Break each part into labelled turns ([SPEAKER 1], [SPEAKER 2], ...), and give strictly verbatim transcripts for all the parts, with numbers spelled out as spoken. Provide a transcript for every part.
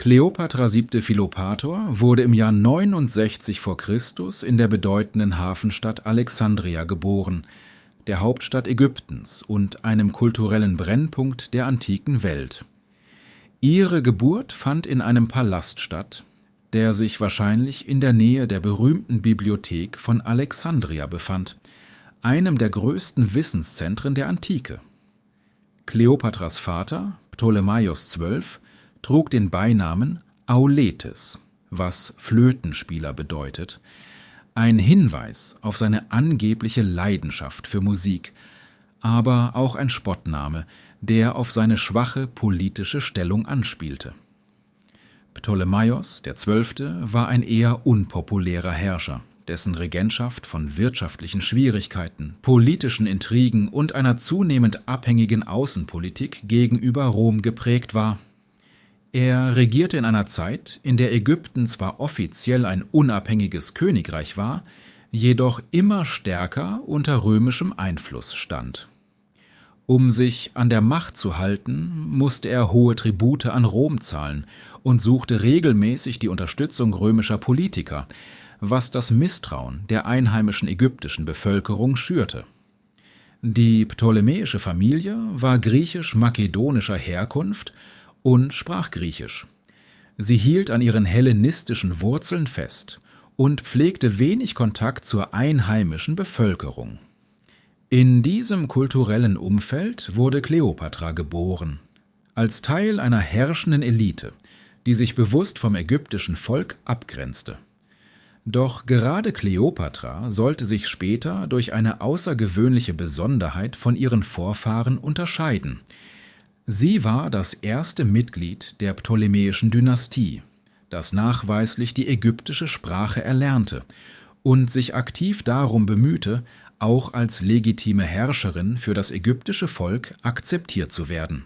[SPEAKER 1] Kleopatra siebte Philopator wurde im Jahr neunundsechzig vor Christus in der bedeutenden Hafenstadt Alexandria geboren, der Hauptstadt Ägyptens und einem kulturellen Brennpunkt der antiken Welt. Ihre Geburt fand in einem Palast statt, der sich wahrscheinlich in der Nähe der berühmten Bibliothek von Alexandria befand, einem der größten Wissenszentren der Antike. Kleopatras Vater, Ptolemaios der Zwölfte, trug den Beinamen Auletes, was Flötenspieler bedeutet, ein Hinweis auf seine angebliche Leidenschaft für Musik, aber auch ein Spottname, der auf seine schwache politische Stellung anspielte. Ptolemaios der Zwölfte war ein eher unpopulärer Herrscher, dessen Regentschaft von wirtschaftlichen Schwierigkeiten, politischen Intrigen und einer zunehmend abhängigen Außenpolitik gegenüber Rom geprägt war. Er regierte in einer Zeit, in der Ägypten zwar offiziell ein unabhängiges Königreich war, jedoch immer stärker unter römischem Einfluss stand. Um sich an der Macht zu halten, musste er hohe Tribute an Rom zahlen und suchte regelmäßig die Unterstützung römischer Politiker, was das Misstrauen der einheimischen ägyptischen Bevölkerung schürte. Die ptolemäische Familie war griechisch-makedonischer Herkunft und sprach Griechisch. Sie hielt an ihren hellenistischen Wurzeln fest und pflegte wenig Kontakt zur einheimischen Bevölkerung. In diesem kulturellen Umfeld wurde Kleopatra geboren, als Teil einer herrschenden Elite, die sich bewusst vom ägyptischen Volk abgrenzte. Doch gerade Kleopatra sollte sich später durch eine außergewöhnliche Besonderheit von ihren Vorfahren unterscheiden. Sie war das erste Mitglied der ptolemäischen Dynastie, das nachweislich die ägyptische Sprache erlernte und sich aktiv darum bemühte, auch als legitime Herrscherin für das ägyptische Volk akzeptiert zu werden.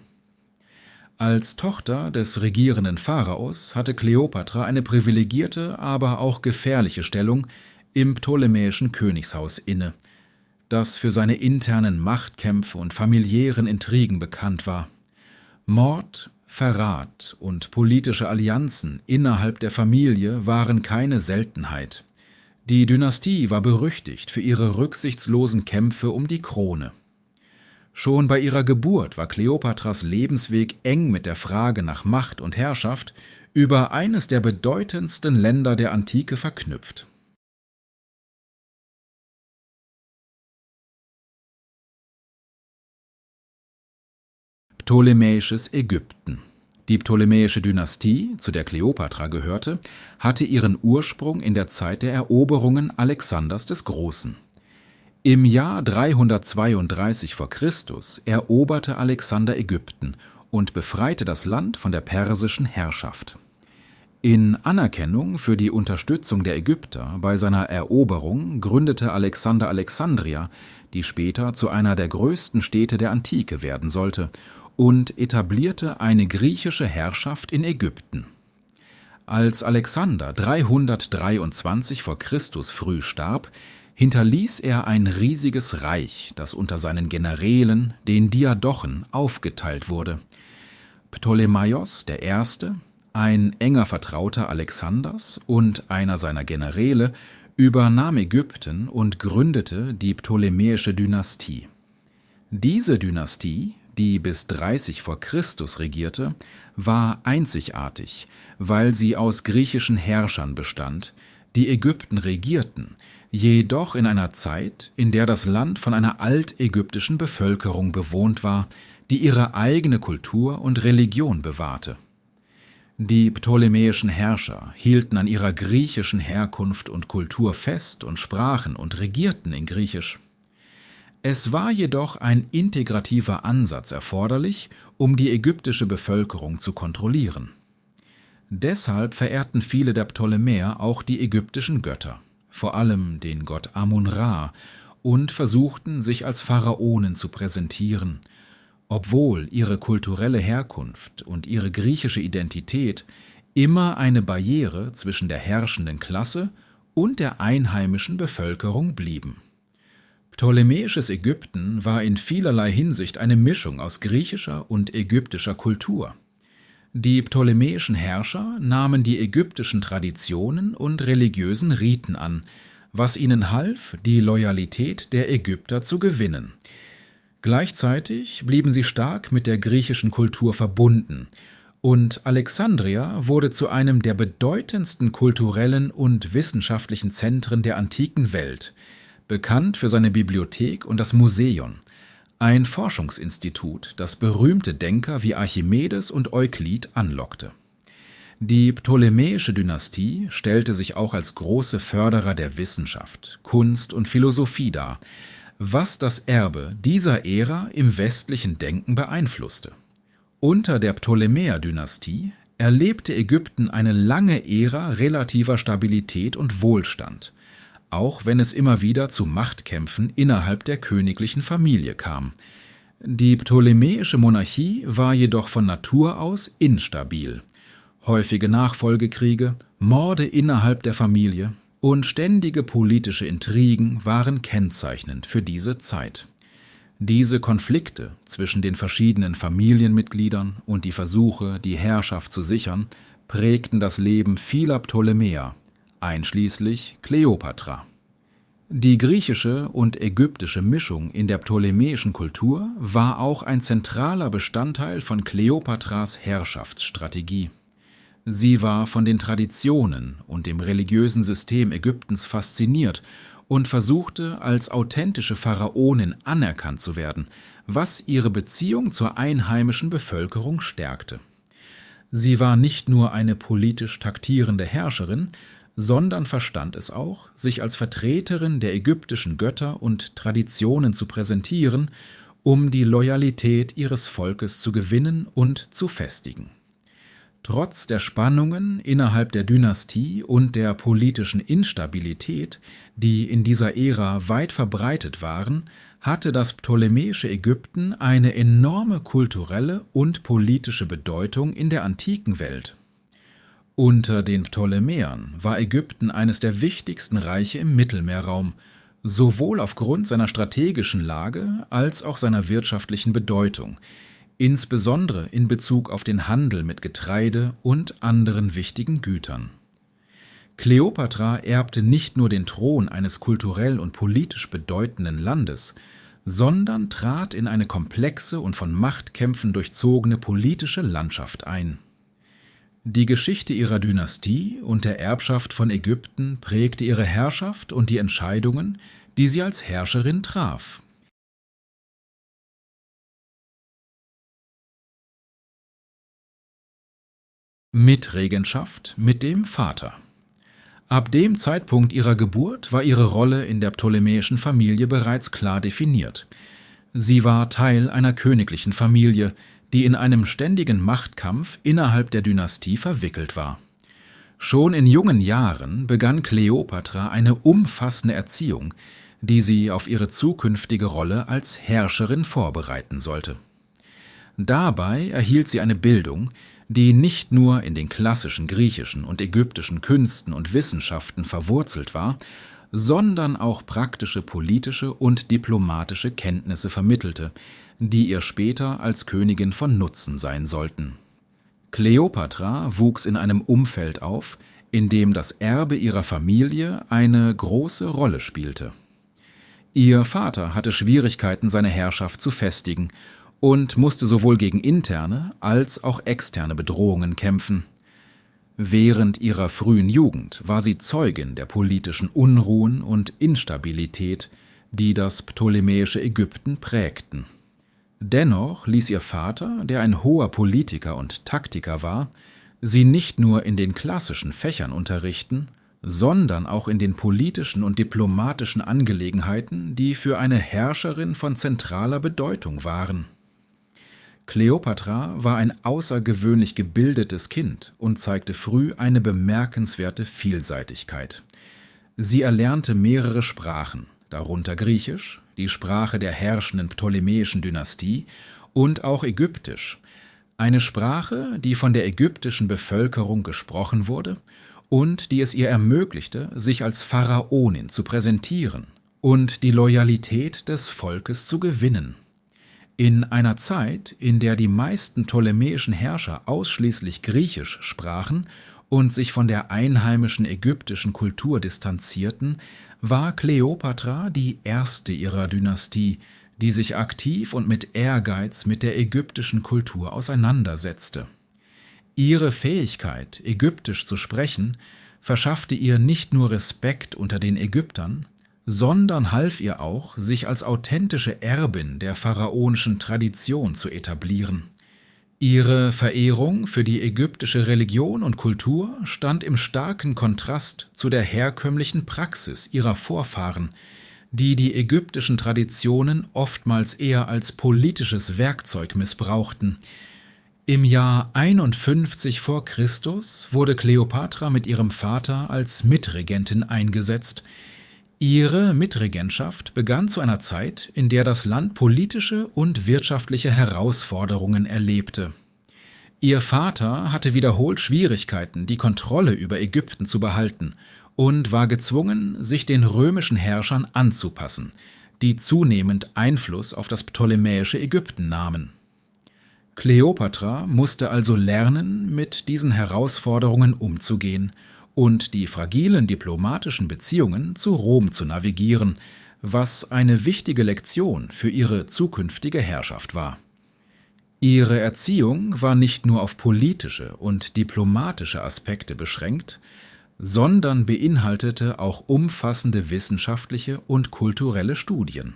[SPEAKER 1] Als Tochter des regierenden Pharaos hatte Kleopatra eine privilegierte, aber auch gefährliche Stellung im ptolemäischen Königshaus inne, das für seine internen Machtkämpfe und familiären Intrigen bekannt war. Mord, Verrat und politische Allianzen innerhalb der Familie waren keine Seltenheit. Die Dynastie war berüchtigt für ihre rücksichtslosen Kämpfe um die Krone. Schon bei ihrer Geburt war Kleopatras Lebensweg eng mit der Frage nach Macht und Herrschaft über eines der bedeutendsten Länder der Antike verknüpft. Ptolemäisches Ägypten. Die ptolemäische Dynastie, zu der Kleopatra gehörte, hatte ihren Ursprung in der Zeit der Eroberungen Alexanders des Großen. Im Jahr dreihundertzweiunddreißig vor Christus eroberte Alexander Ägypten und befreite das Land von der persischen Herrschaft. In Anerkennung für die Unterstützung der Ägypter bei seiner Eroberung gründete Alexander Alexandria, die später zu einer der größten Städte der Antike werden sollte, und etablierte eine griechische Herrschaft in Ägypten. Als Alexander dreihundertdreiundzwanzig vor Christus früh starb, hinterließ er ein riesiges Reich, das unter seinen Generälen, den Diadochen, aufgeteilt wurde. Ptolemaios der Erste, ein enger Vertrauter Alexanders und einer seiner Generäle, übernahm Ägypten und gründete die ptolemäische Dynastie. Diese Dynastie, die bis dreißig vor Christus regierte, war einzigartig, weil sie aus griechischen Herrschern bestand, die Ägypten regierten, jedoch in einer Zeit, in der das Land von einer altägyptischen Bevölkerung bewohnt war, die ihre eigene Kultur und Religion bewahrte. Die ptolemäischen Herrscher hielten an ihrer griechischen Herkunft und Kultur fest und sprachen und regierten in Griechisch. Es war jedoch ein integrativer Ansatz erforderlich, um die ägyptische Bevölkerung zu kontrollieren. Deshalb verehrten viele der Ptolemäer auch die ägyptischen Götter, vor allem den Gott Amun-Ra, und versuchten, sich als Pharaonen zu präsentieren, obwohl ihre kulturelle Herkunft und ihre griechische Identität immer eine Barriere zwischen der herrschenden Klasse und der einheimischen Bevölkerung blieben. Ptolemäisches Ägypten war in vielerlei Hinsicht eine Mischung aus griechischer und ägyptischer Kultur. Die ptolemäischen Herrscher nahmen die ägyptischen Traditionen und religiösen Riten an, was ihnen half, die Loyalität der Ägypter zu gewinnen. Gleichzeitig blieben sie stark mit der griechischen Kultur verbunden, und Alexandria wurde zu einem der bedeutendsten kulturellen und wissenschaftlichen Zentren der antiken Welt, bekannt für seine Bibliothek und das Museion, ein Forschungsinstitut, das berühmte Denker wie Archimedes und Euklid anlockte. Die ptolemäische Dynastie stellte sich auch als große Förderer der Wissenschaft, Kunst und Philosophie dar, was das Erbe dieser Ära im westlichen Denken beeinflusste. Unter der Ptolemäer-Dynastie erlebte Ägypten eine lange Ära relativer Stabilität und Wohlstand, auch wenn es immer wieder zu Machtkämpfen innerhalb der königlichen Familie kam. Die ptolemäische Monarchie war jedoch von Natur aus instabil. Häufige Nachfolgekriege, Morde innerhalb der Familie und ständige politische Intrigen waren kennzeichnend für diese Zeit. Diese Konflikte zwischen den verschiedenen Familienmitgliedern und die Versuche, die Herrschaft zu sichern, prägten das Leben vieler Ptolemäer, einschließlich Kleopatra. Die griechische und ägyptische Mischung in der ptolemäischen Kultur war auch ein zentraler Bestandteil von Kleopatras Herrschaftsstrategie. Sie war von den Traditionen und dem religiösen System Ägyptens fasziniert und versuchte, als authentische Pharaonin anerkannt zu werden, was ihre Beziehung zur einheimischen Bevölkerung stärkte. Sie war nicht nur eine politisch taktierende Herrscherin, sondern verstand es auch, sich als Vertreterin der ägyptischen Götter und Traditionen zu präsentieren, um die Loyalität ihres Volkes zu gewinnen und zu festigen. Trotz der Spannungen innerhalb der Dynastie und der politischen Instabilität, die in dieser Ära weit verbreitet waren, hatte das ptolemäische Ägypten eine enorme kulturelle und politische Bedeutung in der antiken Welt. Unter den Ptolemäern war Ägypten eines der wichtigsten Reiche im Mittelmeerraum, sowohl aufgrund seiner strategischen Lage als auch seiner wirtschaftlichen Bedeutung, insbesondere in Bezug auf den Handel mit Getreide und anderen wichtigen Gütern. Kleopatra erbte nicht nur den Thron eines kulturell und politisch bedeutenden Landes, sondern trat in eine komplexe und von Machtkämpfen durchzogene politische Landschaft ein. Die Geschichte ihrer Dynastie und der Erbschaft von Ägypten prägte ihre Herrschaft und die Entscheidungen, die sie als Herrscherin traf. Mitregentschaft mit dem Vater. Ab dem Zeitpunkt ihrer Geburt war ihre Rolle in der ptolemäischen Familie bereits klar definiert. Sie war Teil einer königlichen Familie, die in einem ständigen Machtkampf innerhalb der Dynastie verwickelt war. Schon in jungen Jahren begann Kleopatra eine umfassende Erziehung, die sie auf ihre zukünftige Rolle als Herrscherin vorbereiten sollte. Dabei erhielt sie eine Bildung, die nicht nur in den klassischen griechischen und ägyptischen Künsten und Wissenschaften verwurzelt war, sondern auch praktische politische und diplomatische Kenntnisse vermittelte, die ihr später als Königin von Nutzen sein sollten. Kleopatra wuchs in einem Umfeld auf, in dem das Erbe ihrer Familie eine große Rolle spielte. Ihr Vater hatte Schwierigkeiten, seine Herrschaft zu festigen und musste sowohl gegen interne als auch externe Bedrohungen kämpfen. Während ihrer frühen Jugend war sie Zeugin der politischen Unruhen und Instabilität, die das ptolemäische Ägypten prägten. Dennoch ließ ihr Vater, der ein hoher Politiker und Taktiker war, sie nicht nur in den klassischen Fächern unterrichten, sondern auch in den politischen und diplomatischen Angelegenheiten, die für eine Herrscherin von zentraler Bedeutung waren. Kleopatra war ein außergewöhnlich gebildetes Kind und zeigte früh eine bemerkenswerte Vielseitigkeit. Sie erlernte mehrere Sprachen, darunter Griechisch, die Sprache der herrschenden ptolemäischen Dynastie, und auch Ägyptisch, eine Sprache, die von der ägyptischen Bevölkerung gesprochen wurde und die es ihr ermöglichte, sich als Pharaonin zu präsentieren und die Loyalität des Volkes zu gewinnen. In einer Zeit, in der die meisten ptolemäischen Herrscher ausschließlich Griechisch sprachen und sich von der einheimischen ägyptischen Kultur distanzierten, war Kleopatra die erste ihrer Dynastie, die sich aktiv und mit Ehrgeiz mit der ägyptischen Kultur auseinandersetzte. Ihre Fähigkeit, Ägyptisch zu sprechen, verschaffte ihr nicht nur Respekt unter den Ägyptern, sondern half ihr auch, sich als authentische Erbin der pharaonischen Tradition zu etablieren. Ihre Verehrung für die ägyptische Religion und Kultur stand im starken Kontrast zu der herkömmlichen Praxis ihrer Vorfahren, die die ägyptischen Traditionen oftmals eher als politisches Werkzeug missbrauchten. Im Jahr einundfünfzig vor Christus wurde Kleopatra mit ihrem Vater als Mitregentin eingesetzt. Ihre Mitregentschaft begann zu einer Zeit, in der das Land politische und wirtschaftliche Herausforderungen erlebte. Ihr Vater hatte wiederholt Schwierigkeiten, die Kontrolle über Ägypten zu behalten, und war gezwungen, sich den römischen Herrschern anzupassen, die zunehmend Einfluss auf das ptolemäische Ägypten nahmen. Kleopatra musste also lernen, mit diesen Herausforderungen umzugehen und die fragilen diplomatischen Beziehungen zu Rom zu navigieren, was eine wichtige Lektion für ihre zukünftige Herrschaft war. Ihre Erziehung war nicht nur auf politische und diplomatische Aspekte beschränkt, sondern beinhaltete auch umfassende wissenschaftliche und kulturelle Studien.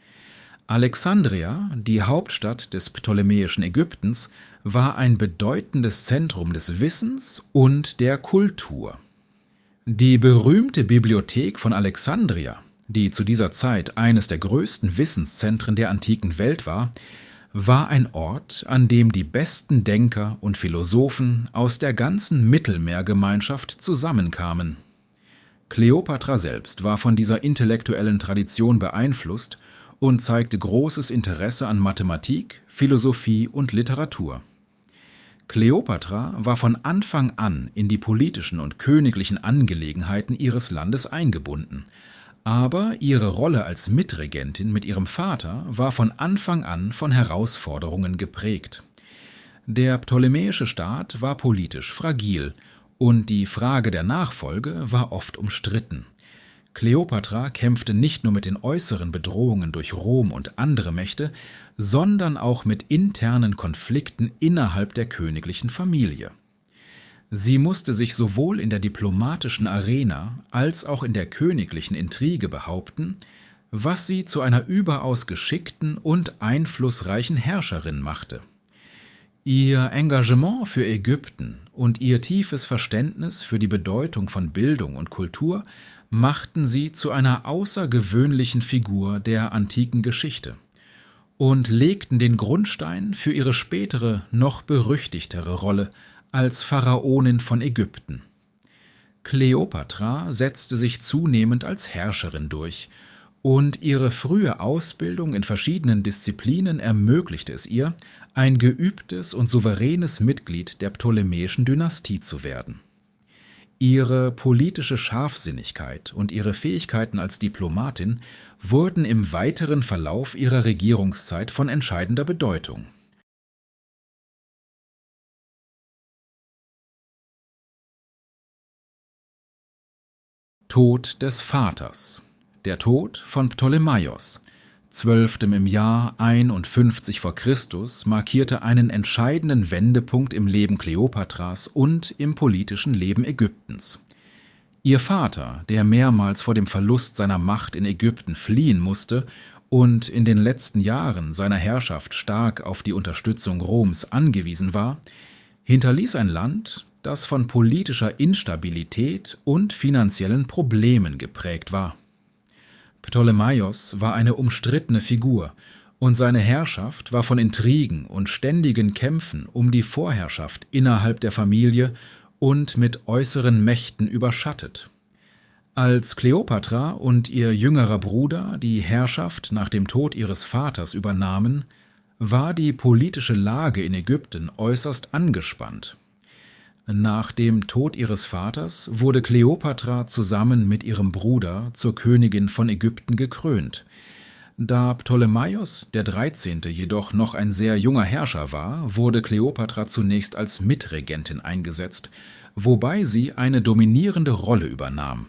[SPEAKER 1] Alexandria, die Hauptstadt des ptolemäischen Ägyptens, war ein bedeutendes Zentrum des Wissens und der Kultur. Die berühmte Bibliothek von Alexandria, die zu dieser Zeit eines der größten Wissenszentren der antiken Welt war, war ein Ort, an dem die besten Denker und Philosophen aus der ganzen Mittelmeergemeinschaft zusammenkamen. Kleopatra selbst war von dieser intellektuellen Tradition beeinflusst und zeigte großes Interesse an Mathematik, Philosophie und Literatur. Kleopatra war von Anfang an in die politischen und königlichen Angelegenheiten ihres Landes eingebunden, aber ihre Rolle als Mitregentin mit ihrem Vater war von Anfang an von Herausforderungen geprägt. Der ptolemäische Staat war politisch fragil und die Frage der Nachfolge war oft umstritten. Kleopatra kämpfte nicht nur mit den äußeren Bedrohungen durch Rom und andere Mächte, sondern auch mit internen Konflikten innerhalb der königlichen Familie. Sie musste sich sowohl in der diplomatischen Arena als auch in der königlichen Intrige behaupten, was sie zu einer überaus geschickten und einflussreichen Herrscherin machte. Ihr Engagement für Ägypten und ihr tiefes Verständnis für die Bedeutung von Bildung und Kultur machten sie zu einer außergewöhnlichen Figur der antiken Geschichte und legten den Grundstein für ihre spätere, noch berüchtigtere Rolle als Pharaonin von Ägypten. Kleopatra setzte sich zunehmend als Herrscherin durch, und ihre frühe Ausbildung in verschiedenen Disziplinen ermöglichte es ihr, ein geübtes und souveränes Mitglied der ptolemäischen Dynastie zu werden. Ihre politische Scharfsinnigkeit und ihre Fähigkeiten als Diplomatin wurden im weiteren Verlauf ihrer Regierungszeit von entscheidender Bedeutung. Tod des Vaters. Der Tod von Ptolemaios, zwölftem im Jahr einundfünfzig vor Christus, markierte einen entscheidenden Wendepunkt im Leben Kleopatras und im politischen Leben Ägyptens. Ihr Vater, der mehrmals vor dem Verlust seiner Macht in Ägypten fliehen musste und in den letzten Jahren seiner Herrschaft stark auf die Unterstützung Roms angewiesen war, hinterließ ein Land, das von politischer Instabilität und finanziellen Problemen geprägt war. Ptolemaios war eine umstrittene Figur, und seine Herrschaft war von Intrigen und ständigen Kämpfen um die Vorherrschaft innerhalb der Familie und mit äußeren Mächten überschattet. Als Kleopatra und ihr jüngerer Bruder die Herrschaft nach dem Tod ihres Vaters übernahmen, war die politische Lage in Ägypten äußerst angespannt. Nach dem Tod ihres Vaters wurde Kleopatra zusammen mit ihrem Bruder zur Königin von Ägypten gekrönt. Da Ptolemaios der dreizehnte. jedoch noch ein sehr junger Herrscher war, wurde Kleopatra zunächst als Mitregentin eingesetzt, wobei sie eine dominierende Rolle übernahm.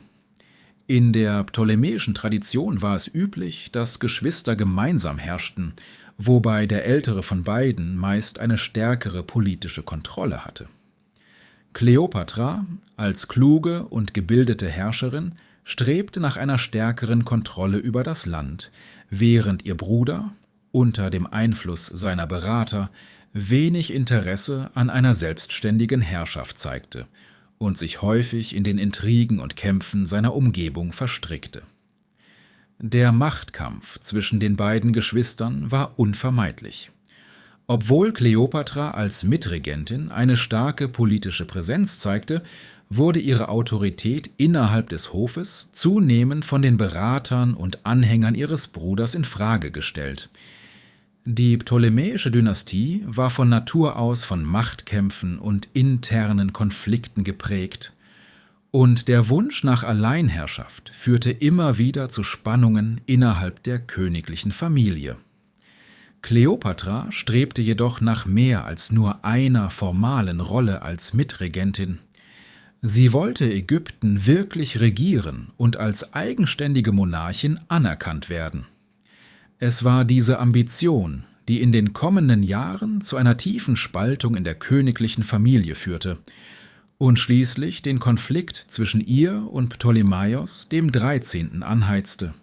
[SPEAKER 1] In der ptolemäischen Tradition war es üblich, dass Geschwister gemeinsam herrschten, wobei der ältere von beiden meist eine stärkere politische Kontrolle hatte. Kleopatra, als kluge und gebildete Herrscherin, strebte nach einer stärkeren Kontrolle über das Land, während ihr Bruder, unter dem Einfluss seiner Berater, wenig Interesse an einer selbstständigen Herrschaft zeigte und sich häufig in den Intrigen und Kämpfen seiner Umgebung verstrickte. Der Machtkampf zwischen den beiden Geschwistern war unvermeidlich. Obwohl Kleopatra als Mitregentin eine starke politische Präsenz zeigte, wurde ihre Autorität innerhalb des Hofes zunehmend von den Beratern und Anhängern ihres Bruders in Frage gestellt. Die ptolemäische Dynastie war von Natur aus von Machtkämpfen und internen Konflikten geprägt, und der Wunsch nach Alleinherrschaft führte immer wieder zu Spannungen innerhalb der königlichen Familie. Kleopatra strebte jedoch nach mehr als nur einer formalen Rolle als Mitregentin. Sie wollte Ägypten wirklich regieren und als eigenständige Monarchin anerkannt werden. Es war diese Ambition, die in den kommenden Jahren zu einer tiefen Spaltung in der königlichen Familie führte und schließlich den Konflikt zwischen ihr und Ptolemaios dem dreizehnten. anheizte.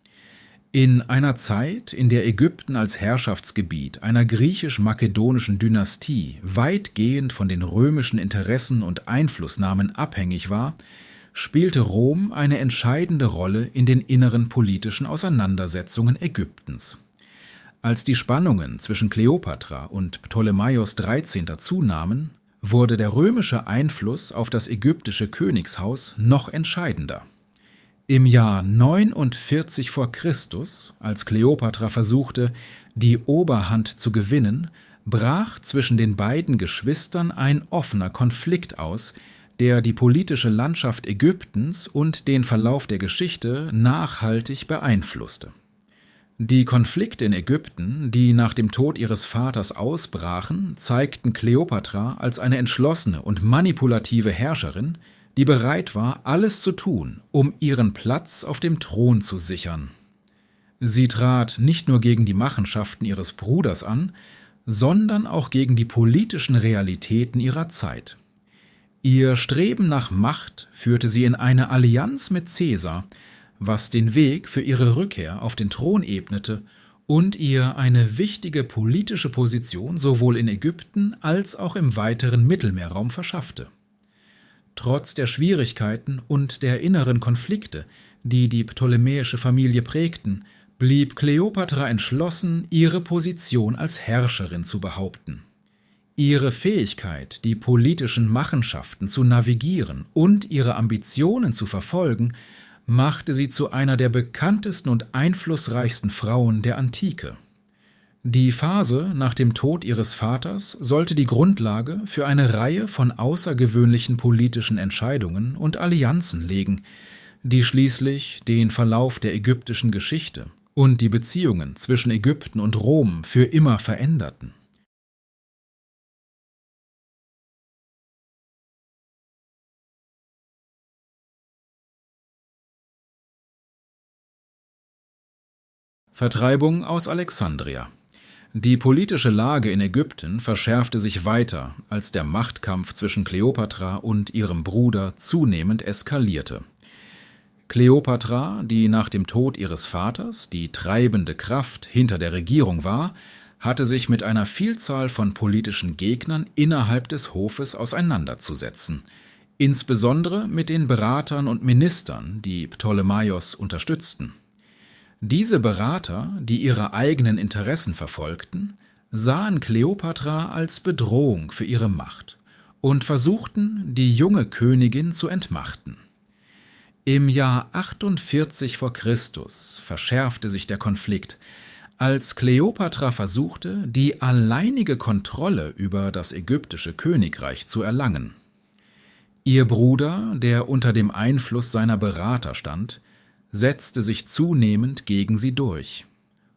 [SPEAKER 1] In einer Zeit, in der Ägypten als Herrschaftsgebiet einer griechisch-makedonischen Dynastie weitgehend von den römischen Interessen und Einflussnahmen abhängig war, spielte Rom eine entscheidende Rolle in den inneren politischen Auseinandersetzungen Ägyptens. Als die Spannungen zwischen Kleopatra und Ptolemaios der dreizehnte. zunahmen, wurde der römische Einfluss auf das ägyptische Königshaus noch entscheidender. Im Jahr neunundvierzig vor Christus, als Kleopatra versuchte, die Oberhand zu gewinnen, brach zwischen den beiden Geschwistern ein offener Konflikt aus, der die politische Landschaft Ägyptens und den Verlauf der Geschichte nachhaltig beeinflusste. Die Konflikte in Ägypten, die nach dem Tod ihres Vaters ausbrachen, zeigten Kleopatra als eine entschlossene und manipulative Herrscherin, die bereit war, alles zu tun, um ihren Platz auf dem Thron zu sichern. Sie trat nicht nur gegen die Machenschaften ihres Bruders an, sondern auch gegen die politischen Realitäten ihrer Zeit. Ihr Streben nach Macht führte sie in eine Allianz mit Caesar, was den Weg für ihre Rückkehr auf den Thron ebnete und ihr eine wichtige politische Position sowohl in Ägypten als auch im weiteren Mittelmeerraum verschaffte. Trotz der Schwierigkeiten und der inneren Konflikte, die die ptolemäische Familie prägten, blieb Kleopatra entschlossen, ihre Position als Herrscherin zu behaupten. Ihre Fähigkeit, die politischen Machenschaften zu navigieren und ihre Ambitionen zu verfolgen, machte sie zu einer der bekanntesten und einflussreichsten Frauen der Antike. Die Phase nach dem Tod ihres Vaters sollte die Grundlage für eine Reihe von außergewöhnlichen politischen Entscheidungen und Allianzen legen, die schließlich den Verlauf der ägyptischen Geschichte und die Beziehungen zwischen Ägypten und Rom für immer veränderten. Vertreibung aus Alexandria. Die politische Lage in Ägypten verschärfte sich weiter, als der Machtkampf zwischen Kleopatra und ihrem Bruder zunehmend eskalierte. Kleopatra, die nach dem Tod ihres Vaters die treibende Kraft hinter der Regierung war, hatte sich mit einer Vielzahl von politischen Gegnern innerhalb des Hofes auseinanderzusetzen, insbesondere mit den Beratern und Ministern, die Ptolemaios unterstützten. Diese Berater, die ihre eigenen Interessen verfolgten, sahen Kleopatra als Bedrohung für ihre Macht und versuchten, die junge Königin zu entmachten. Im Jahr achtundvierzig vor Christus verschärfte sich der Konflikt, als Kleopatra versuchte, die alleinige Kontrolle über das ägyptische Königreich zu erlangen. Ihr Bruder, der unter dem Einfluss seiner Berater stand, setzte sich zunehmend gegen sie durch.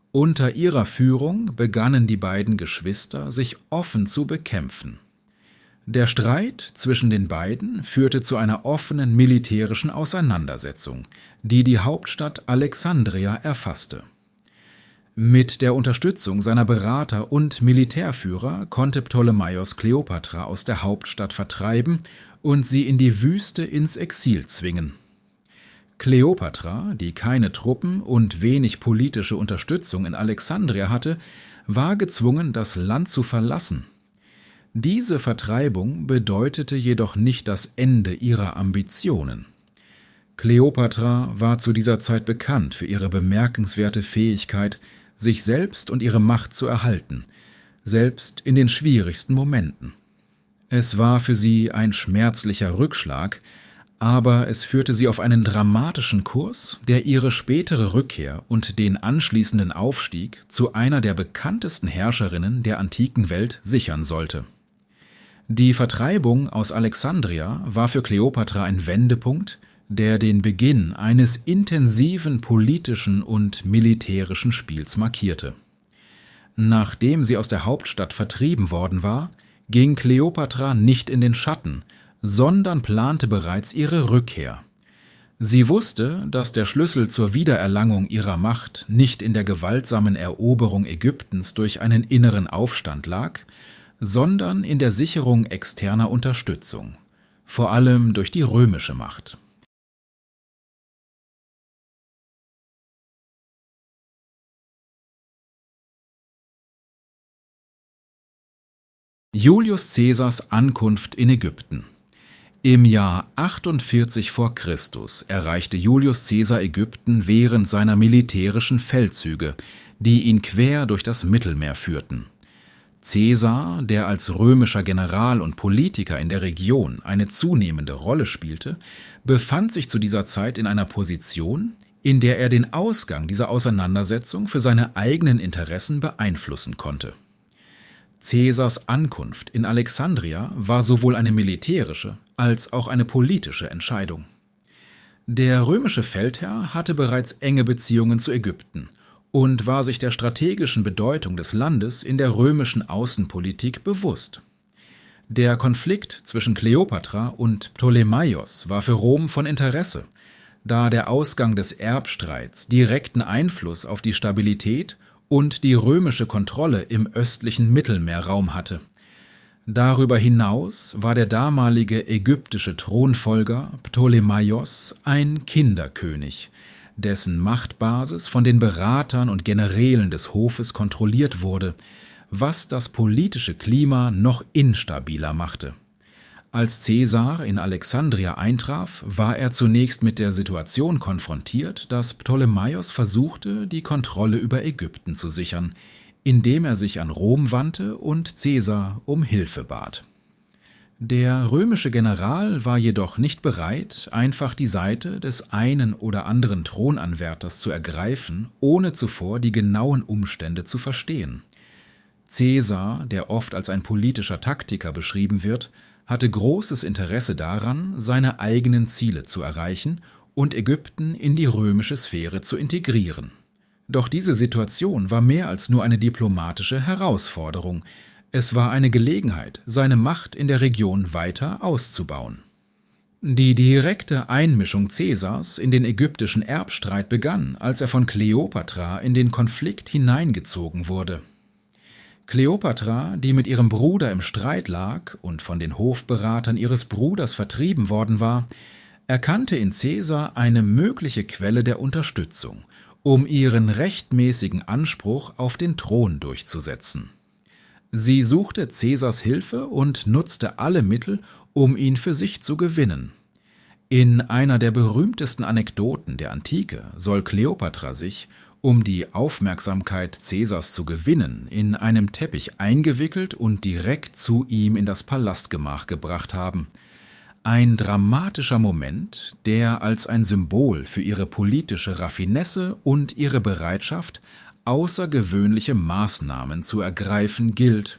[SPEAKER 1] Unter ihrer Führung begannen die beiden Geschwister sich offen zu bekämpfen. Der Streit zwischen den beiden führte zu einer offenen militärischen Auseinandersetzung, die die Hauptstadt Alexandria erfasste. Mit der Unterstützung seiner Berater und Militärführer konnte Ptolemaios Kleopatra aus der Hauptstadt vertreiben und sie in die Wüste ins Exil zwingen. Kleopatra, die keine Truppen und wenig politische Unterstützung in Alexandria hatte, war gezwungen, das Land zu verlassen. Diese Vertreibung bedeutete jedoch nicht das Ende ihrer Ambitionen. Kleopatra war zu dieser Zeit bekannt für ihre bemerkenswerte Fähigkeit, sich selbst und ihre Macht zu erhalten, selbst in den schwierigsten Momenten. Es war für sie ein schmerzlicher Rückschlag, aber es führte sie auf einen dramatischen Kurs, der ihre spätere Rückkehr und den anschließenden Aufstieg zu einer der bekanntesten Herrscherinnen der antiken Welt sichern sollte. Die Vertreibung aus Alexandria war für Kleopatra ein Wendepunkt, der den Beginn eines intensiven politischen und militärischen Spiels markierte. Nachdem sie aus der Hauptstadt vertrieben worden war, ging Kleopatra nicht in den Schatten, sondern plante bereits ihre Rückkehr. Sie wusste, dass der Schlüssel zur Wiedererlangung ihrer Macht nicht in der gewaltsamen Eroberung Ägyptens durch einen inneren Aufstand lag, sondern in der Sicherung externer Unterstützung, vor allem durch die römische Macht. Julius Caesars Ankunft in Ägypten. Im Jahr achtundvierzig vor Christus erreichte Julius Caesar Ägypten während seiner militärischen Feldzüge, die ihn quer durch das Mittelmeer führten. Caesar, der als römischer General und Politiker in der Region eine zunehmende Rolle spielte, befand sich zu dieser Zeit in einer Position, in der er den Ausgang dieser Auseinandersetzung für seine eigenen Interessen beeinflussen konnte. Caesars Ankunft in Alexandria war sowohl eine militärische als auch eine politische Entscheidung. Der römische Feldherr hatte bereits enge Beziehungen zu Ägypten und war sich der strategischen Bedeutung des Landes in der römischen Außenpolitik bewusst. Der Konflikt zwischen Kleopatra und Ptolemaios war für Rom von Interesse, da der Ausgang des Erbstreits direkten Einfluss auf die Stabilität und die römische Kontrolle im östlichen Mittelmeerraum hatte. Darüber hinaus war der damalige ägyptische Thronfolger Ptolemaios ein Kinderkönig, dessen Machtbasis von den Beratern und Generälen des Hofes kontrolliert wurde, was das politische Klima noch instabiler machte. Als Caesar in Alexandria eintraf, war er zunächst mit der Situation konfrontiert, dass Ptolemaios versuchte, die Kontrolle über Ägypten zu sichern, indem er sich an Rom wandte und Caesar um Hilfe bat. Der römische General war jedoch nicht bereit, einfach die Seite des einen oder anderen Thronanwärters zu ergreifen, ohne zuvor die genauen Umstände zu verstehen. Caesar, der oft als ein politischer Taktiker beschrieben wird, hatte großes Interesse daran, seine eigenen Ziele zu erreichen und Ägypten in die römische Sphäre zu integrieren. Doch diese Situation war mehr als nur eine diplomatische Herausforderung. Es war eine Gelegenheit, seine Macht in der Region weiter auszubauen. Die direkte Einmischung Caesars in den ägyptischen Erbstreit begann, als er von Kleopatra in den Konflikt hineingezogen wurde. Kleopatra, die mit ihrem Bruder im Streit lag und von den Hofberatern ihres Bruders vertrieben worden war, erkannte in Caesar eine mögliche Quelle der Unterstützung, um ihren rechtmäßigen Anspruch auf den Thron durchzusetzen. Sie suchte Caesars Hilfe und nutzte alle Mittel, um ihn für sich zu gewinnen. In einer der berühmtesten Anekdoten der Antike soll Kleopatra sich, um die Aufmerksamkeit Caesars zu gewinnen, in einem Teppich eingewickelt und direkt zu ihm in das Palastgemach gebracht haben. Ein dramatischer Moment, der als ein Symbol für ihre politische Raffinesse und ihre Bereitschaft, außergewöhnliche Maßnahmen zu ergreifen, gilt.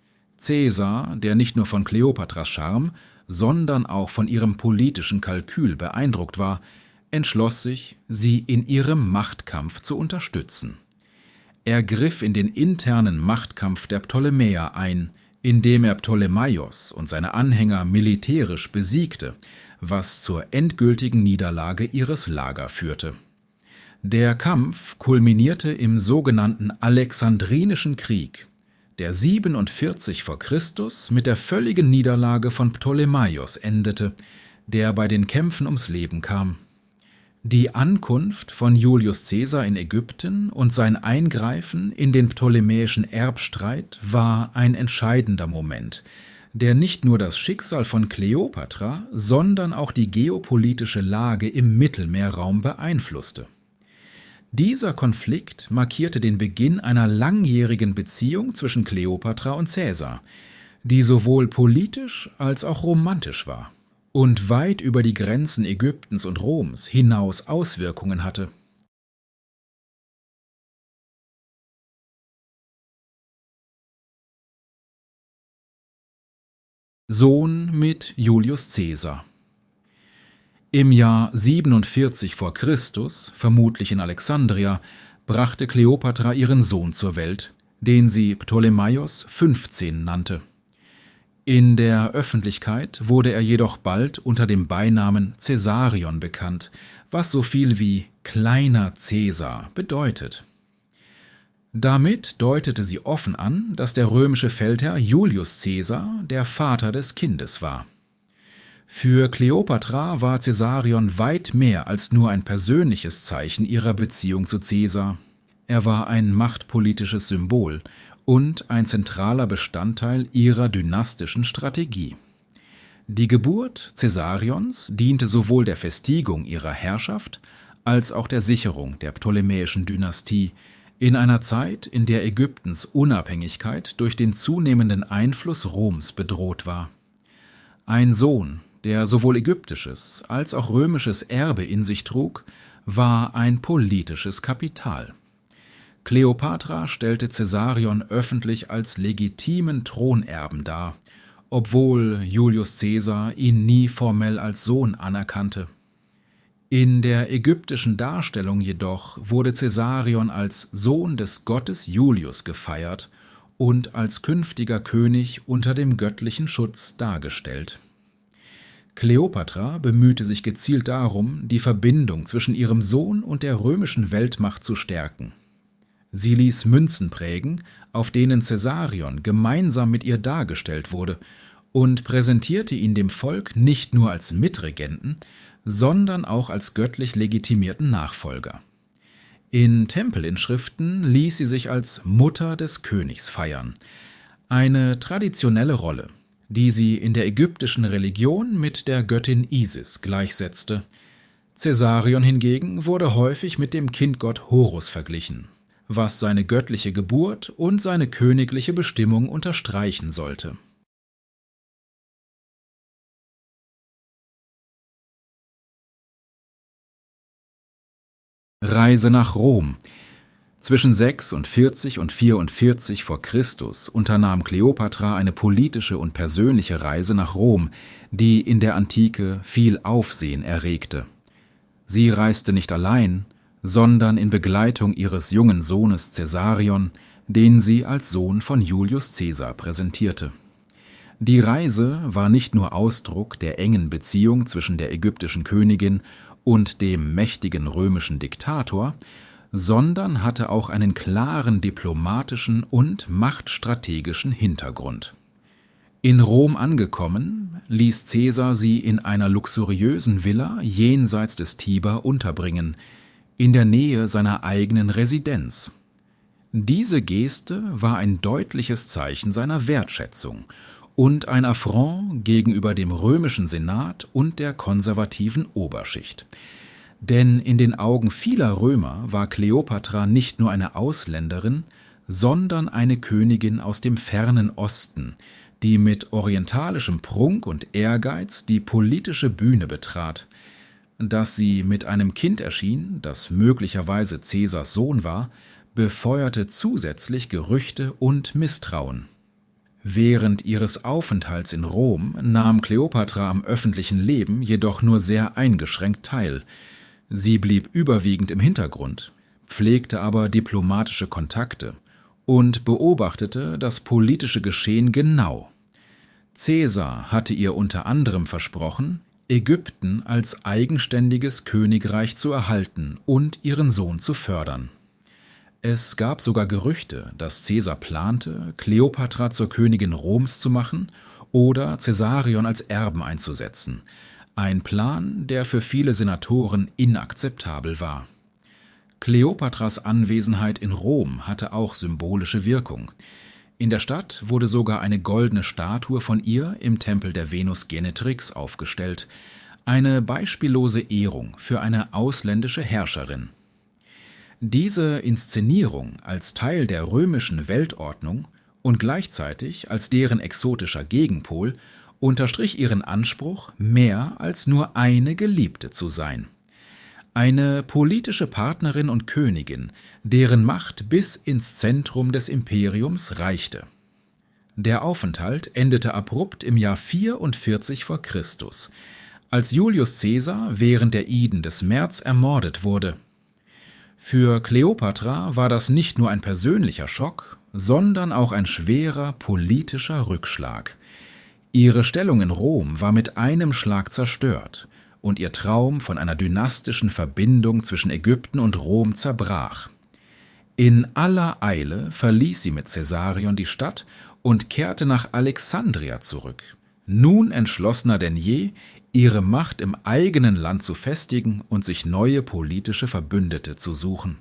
[SPEAKER 1] Caesar, der nicht nur von Kleopatras Charme, sondern auch von ihrem politischen Kalkül beeindruckt war, entschloss sich, sie in ihrem Machtkampf zu unterstützen. Er griff in den internen Machtkampf der Ptolemäer ein, indem er Ptolemaios und seine Anhänger militärisch besiegte, was zur endgültigen Niederlage ihres Lager führte. Der Kampf kulminierte im sogenannten Alexandrinischen Krieg, der siebenundvierzig vor Christus mit der völligen Niederlage von Ptolemaios endete, der bei den Kämpfen ums Leben kam. Die Ankunft von Julius Caesar in Ägypten und sein Eingreifen in den ptolemäischen Erbstreit war ein entscheidender Moment, der nicht nur das Schicksal von Kleopatra, sondern auch die geopolitische Lage im Mittelmeerraum beeinflusste. Dieser Konflikt markierte den Beginn einer langjährigen Beziehung zwischen Kleopatra und Caesar, die sowohl politisch als auch romantisch war und weit über die Grenzen Ägyptens und Roms hinaus Auswirkungen hatte. Sohn mit Julius Caesar. Im Jahr siebenundvierzig vor Christus, vermutlich in Alexandria, brachte Kleopatra ihren Sohn zur Welt, den sie Ptolemaios fünfzehn nannte. In der Öffentlichkeit wurde er jedoch bald unter dem Beinamen Caesarion bekannt, was so viel wie kleiner Caesar bedeutet. Damit deutete sie offen an, dass der römische Feldherr Julius Caesar der Vater des Kindes war. Für Kleopatra war Caesarion weit mehr als nur ein persönliches Zeichen ihrer Beziehung zu Caesar. Er war ein machtpolitisches Symbol und ein zentraler Bestandteil ihrer dynastischen Strategie. Die Geburt Caesarions diente sowohl der Festigung ihrer Herrschaft als auch der Sicherung der ptolemäischen Dynastie in einer Zeit, in der Ägyptens Unabhängigkeit durch den zunehmenden Einfluss Roms bedroht war. Ein Sohn, der sowohl ägyptisches als auch römisches Erbe in sich trug, war ein politisches Kapital. Kleopatra stellte Caesarion öffentlich als legitimen Thronerben dar, obwohl Julius Caesar ihn nie formell als Sohn anerkannte. In der ägyptischen Darstellung jedoch wurde Caesarion als Sohn des Gottes Julius gefeiert und als künftiger König unter dem göttlichen Schutz dargestellt. Kleopatra bemühte sich gezielt darum, die Verbindung zwischen ihrem Sohn und der römischen Weltmacht zu stärken. Sie ließ Münzen prägen, auf denen Caesarion gemeinsam mit ihr dargestellt wurde, und präsentierte ihn dem Volk nicht nur als Mitregenten, sondern auch als göttlich legitimierten Nachfolger. In Tempelinschriften ließ sie sich als Mutter des Königs feiern, eine traditionelle Rolle, die sie in der ägyptischen Religion mit der Göttin Isis gleichsetzte. Caesarion hingegen wurde häufig mit dem Kindgott Horus verglichen, was seine göttliche Geburt und seine königliche Bestimmung unterstreichen sollte. Reise nach Rom. Zwischen sechsundvierzig und vierundvierzig vor Christus unternahm Kleopatra eine politische und persönliche Reise nach Rom, die in der Antike viel Aufsehen erregte. Sie reiste nicht allein, sondern in Begleitung ihres jungen Sohnes Caesarion, den sie als Sohn von Julius Caesar präsentierte. Die Reise war nicht nur Ausdruck der engen Beziehung zwischen der ägyptischen Königin und dem mächtigen römischen Diktator, sondern hatte auch einen klaren diplomatischen und machtstrategischen Hintergrund. In Rom angekommen, ließ Caesar sie in einer luxuriösen Villa jenseits des Tiber unterbringen, in der Nähe seiner eigenen Residenz. Diese Geste war ein deutliches Zeichen seiner Wertschätzung und ein Affront gegenüber dem römischen Senat und der konservativen Oberschicht. Denn in den Augen vieler Römer war Kleopatra nicht nur eine Ausländerin, sondern eine Königin aus dem fernen Osten, die mit orientalischem Prunk und Ehrgeiz die politische Bühne betrat. Dass sie mit einem Kind erschien, das möglicherweise Caesars Sohn war, befeuerte zusätzlich Gerüchte und Misstrauen. Während ihres Aufenthalts in Rom nahm Kleopatra am öffentlichen Leben jedoch nur sehr eingeschränkt teil. Sie blieb überwiegend im Hintergrund, pflegte aber diplomatische Kontakte und beobachtete das politische Geschehen genau. Caesar hatte ihr unter anderem versprochen, Ägypten als eigenständiges Königreich zu erhalten und ihren Sohn zu fördern. Es gab sogar Gerüchte, dass Caesar plante, Kleopatra zur Königin Roms zu machen oder Caesarion als Erben einzusetzen, ein Plan, der für viele Senatoren inakzeptabel war. Kleopatras Anwesenheit in Rom hatte auch symbolische Wirkung. In der Stadt wurde sogar eine goldene Statue von ihr im Tempel der Venus Genetrix aufgestellt, eine beispiellose Ehrung für eine ausländische Herrscherin. Diese Inszenierung als Teil der römischen Weltordnung und gleichzeitig als deren exotischer Gegenpol unterstrich ihren Anspruch, mehr als nur eine Geliebte zu sein. Eine politische Partnerin und Königin, deren Macht bis ins Zentrum des Imperiums reichte. Der Aufenthalt endete abrupt im Jahr vierundvierzig vor Christus, als Julius Caesar während der Iden des März ermordet wurde. Für Kleopatra war das nicht nur ein persönlicher Schock, sondern auch ein schwerer politischer Rückschlag. Ihre Stellung in Rom war mit einem Schlag zerstört und ihr Traum von einer dynastischen Verbindung zwischen Ägypten und Rom zerbrach. In aller Eile verließ sie mit Caesarion die Stadt und kehrte nach Alexandria zurück, nun entschlossener denn je, ihre Macht im eigenen Land zu festigen und sich neue politische Verbündete zu suchen.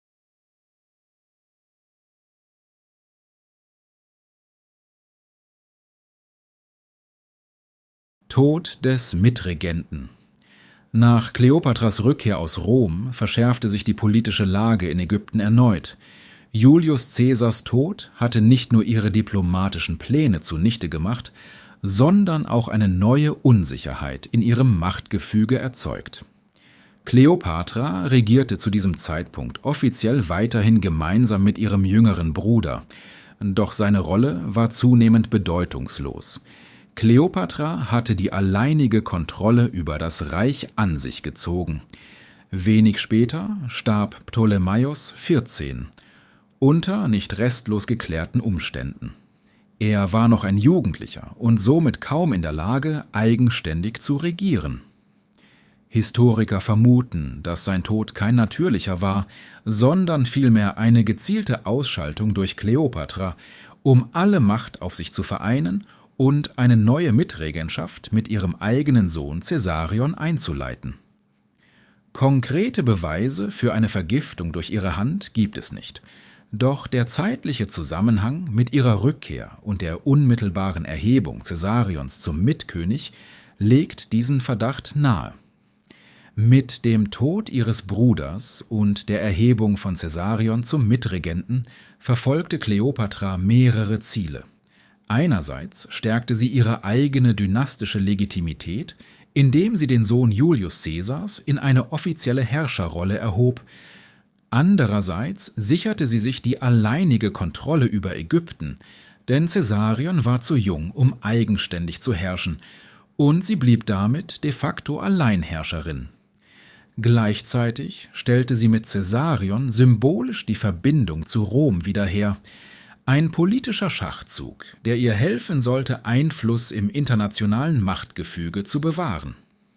[SPEAKER 1] Tod des Mitregenten. Nach Kleopatras Rückkehr aus Rom verschärfte sich die politische Lage in Ägypten erneut. Julius Caesars Tod hatte nicht nur ihre diplomatischen Pläne zunichte gemacht, sondern auch eine neue Unsicherheit in ihrem Machtgefüge erzeugt. Kleopatra regierte zu diesem Zeitpunkt offiziell weiterhin gemeinsam mit ihrem jüngeren Bruder, doch seine Rolle war zunehmend bedeutungslos. Kleopatra hatte die alleinige Kontrolle über das Reich an sich gezogen. Wenig später starb Ptolemaios vierzehn, unter nicht restlos geklärten Umständen. Er war noch ein Jugendlicher und somit kaum in der Lage, eigenständig zu regieren. Historiker vermuten, dass sein Tod kein natürlicher war, sondern vielmehr eine gezielte Ausschaltung durch Kleopatra, um alle Macht auf sich zu vereinen und eine neue Mitregentschaft mit ihrem eigenen Sohn Caesarion einzuleiten. Konkrete Beweise für eine Vergiftung durch ihre Hand gibt es nicht, doch der zeitliche Zusammenhang mit ihrer Rückkehr und der unmittelbaren Erhebung Caesarions zum Mitkönig legt diesen Verdacht nahe. Mit dem Tod ihres Bruders und der Erhebung von Caesarion zum Mitregenten verfolgte Kleopatra mehrere Ziele. Einerseits stärkte sie ihre eigene dynastische Legitimität, indem sie den Sohn Julius Caesars in eine offizielle Herrscherrolle erhob. Andererseits sicherte sie sich die alleinige Kontrolle über Ägypten, denn Caesarion war zu jung, um eigenständig zu herrschen, und sie blieb damit de facto Alleinherrscherin. Gleichzeitig stellte sie mit Caesarion symbolisch die Verbindung zu Rom wieder her. Ein politischer Schachzug, der ihr helfen sollte, Einfluss im internationalen Machtgefüge zu bewahren.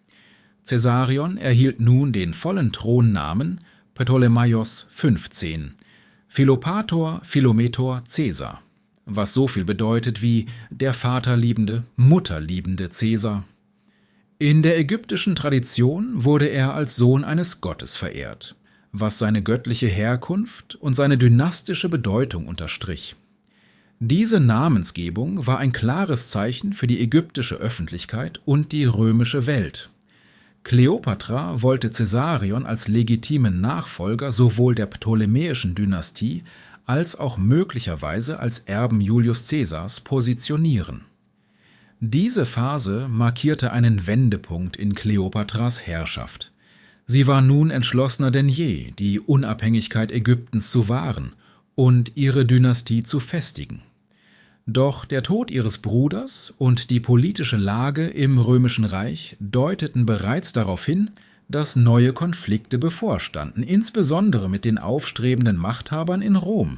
[SPEAKER 1] Caesarion erhielt nun den vollen Thronnamen Ptolemaios fünfzehn, Philopator Philometor Caesar, was so viel bedeutet wie der vaterliebende, mutterliebende Caesar. In der ägyptischen Tradition wurde er als Sohn eines Gottes verehrt, was seine göttliche Herkunft und seine dynastische Bedeutung unterstrich. Diese Namensgebung war ein klares Zeichen für die ägyptische Öffentlichkeit und die römische Welt. Kleopatra wollte Caesarion als legitimen Nachfolger sowohl der ptolemäischen Dynastie als auch möglicherweise als Erben Julius Caesars positionieren. Diese Phase markierte einen Wendepunkt in Kleopatras Herrschaft. Sie war nun entschlossener denn je, die Unabhängigkeit Ägyptens zu wahren und ihre Dynastie zu festigen. Doch der Tod ihres Bruders und die politische Lage im Römischen Reich deuteten bereits darauf hin, dass neue Konflikte bevorstanden, insbesondere mit den aufstrebenden Machthabern in Rom.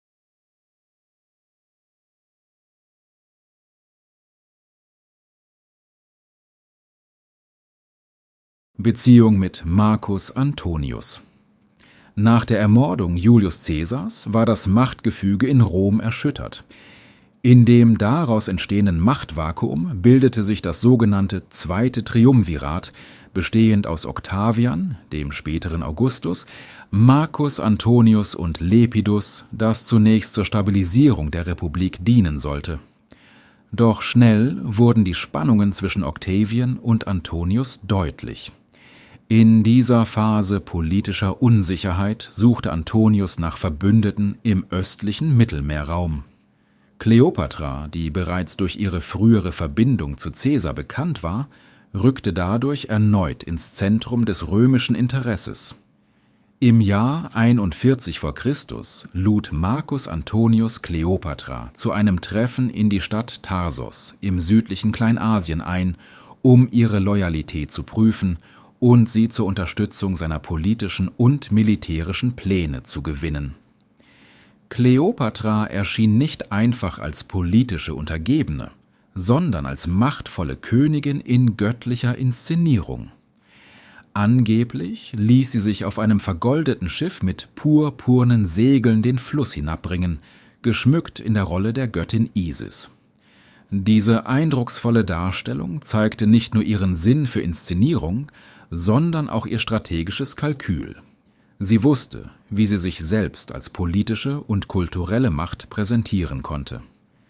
[SPEAKER 1] Beziehung mit Marcus Antonius. Nach der Ermordung Julius Caesars war das Machtgefüge in Rom erschüttert. In dem daraus entstehenden Machtvakuum bildete sich das sogenannte Zweite Triumvirat, bestehend aus Octavian, dem späteren Augustus, Marcus Antonius und Lepidus, das zunächst zur Stabilisierung der Republik dienen sollte. Doch schnell wurden die Spannungen zwischen Octavian und Antonius deutlich. In dieser Phase politischer Unsicherheit suchte Antonius nach Verbündeten im östlichen Mittelmeerraum. Kleopatra, die bereits durch ihre frühere Verbindung zu Caesar bekannt war, rückte dadurch erneut ins Zentrum des römischen Interesses. Im Jahr einundvierzig vor Christus lud Marcus Antonius Kleopatra zu einem Treffen in die Stadt Tarsos im südlichen Kleinasien ein, um ihre Loyalität zu prüfen und sie zur Unterstützung seiner politischen und militärischen Pläne zu gewinnen. Kleopatra erschien nicht einfach als politische Untergebene, sondern als machtvolle Königin in göttlicher Inszenierung. Angeblich ließ sie sich auf einem vergoldeten Schiff mit purpurnen Segeln den Fluss hinabbringen, geschmückt in der Rolle der Göttin Isis. Diese eindrucksvolle Darstellung zeigte nicht nur ihren Sinn für Inszenierung, sondern auch ihr strategisches Kalkül. Sie wusste, wie sie sich selbst als politische und kulturelle Macht präsentieren konnte.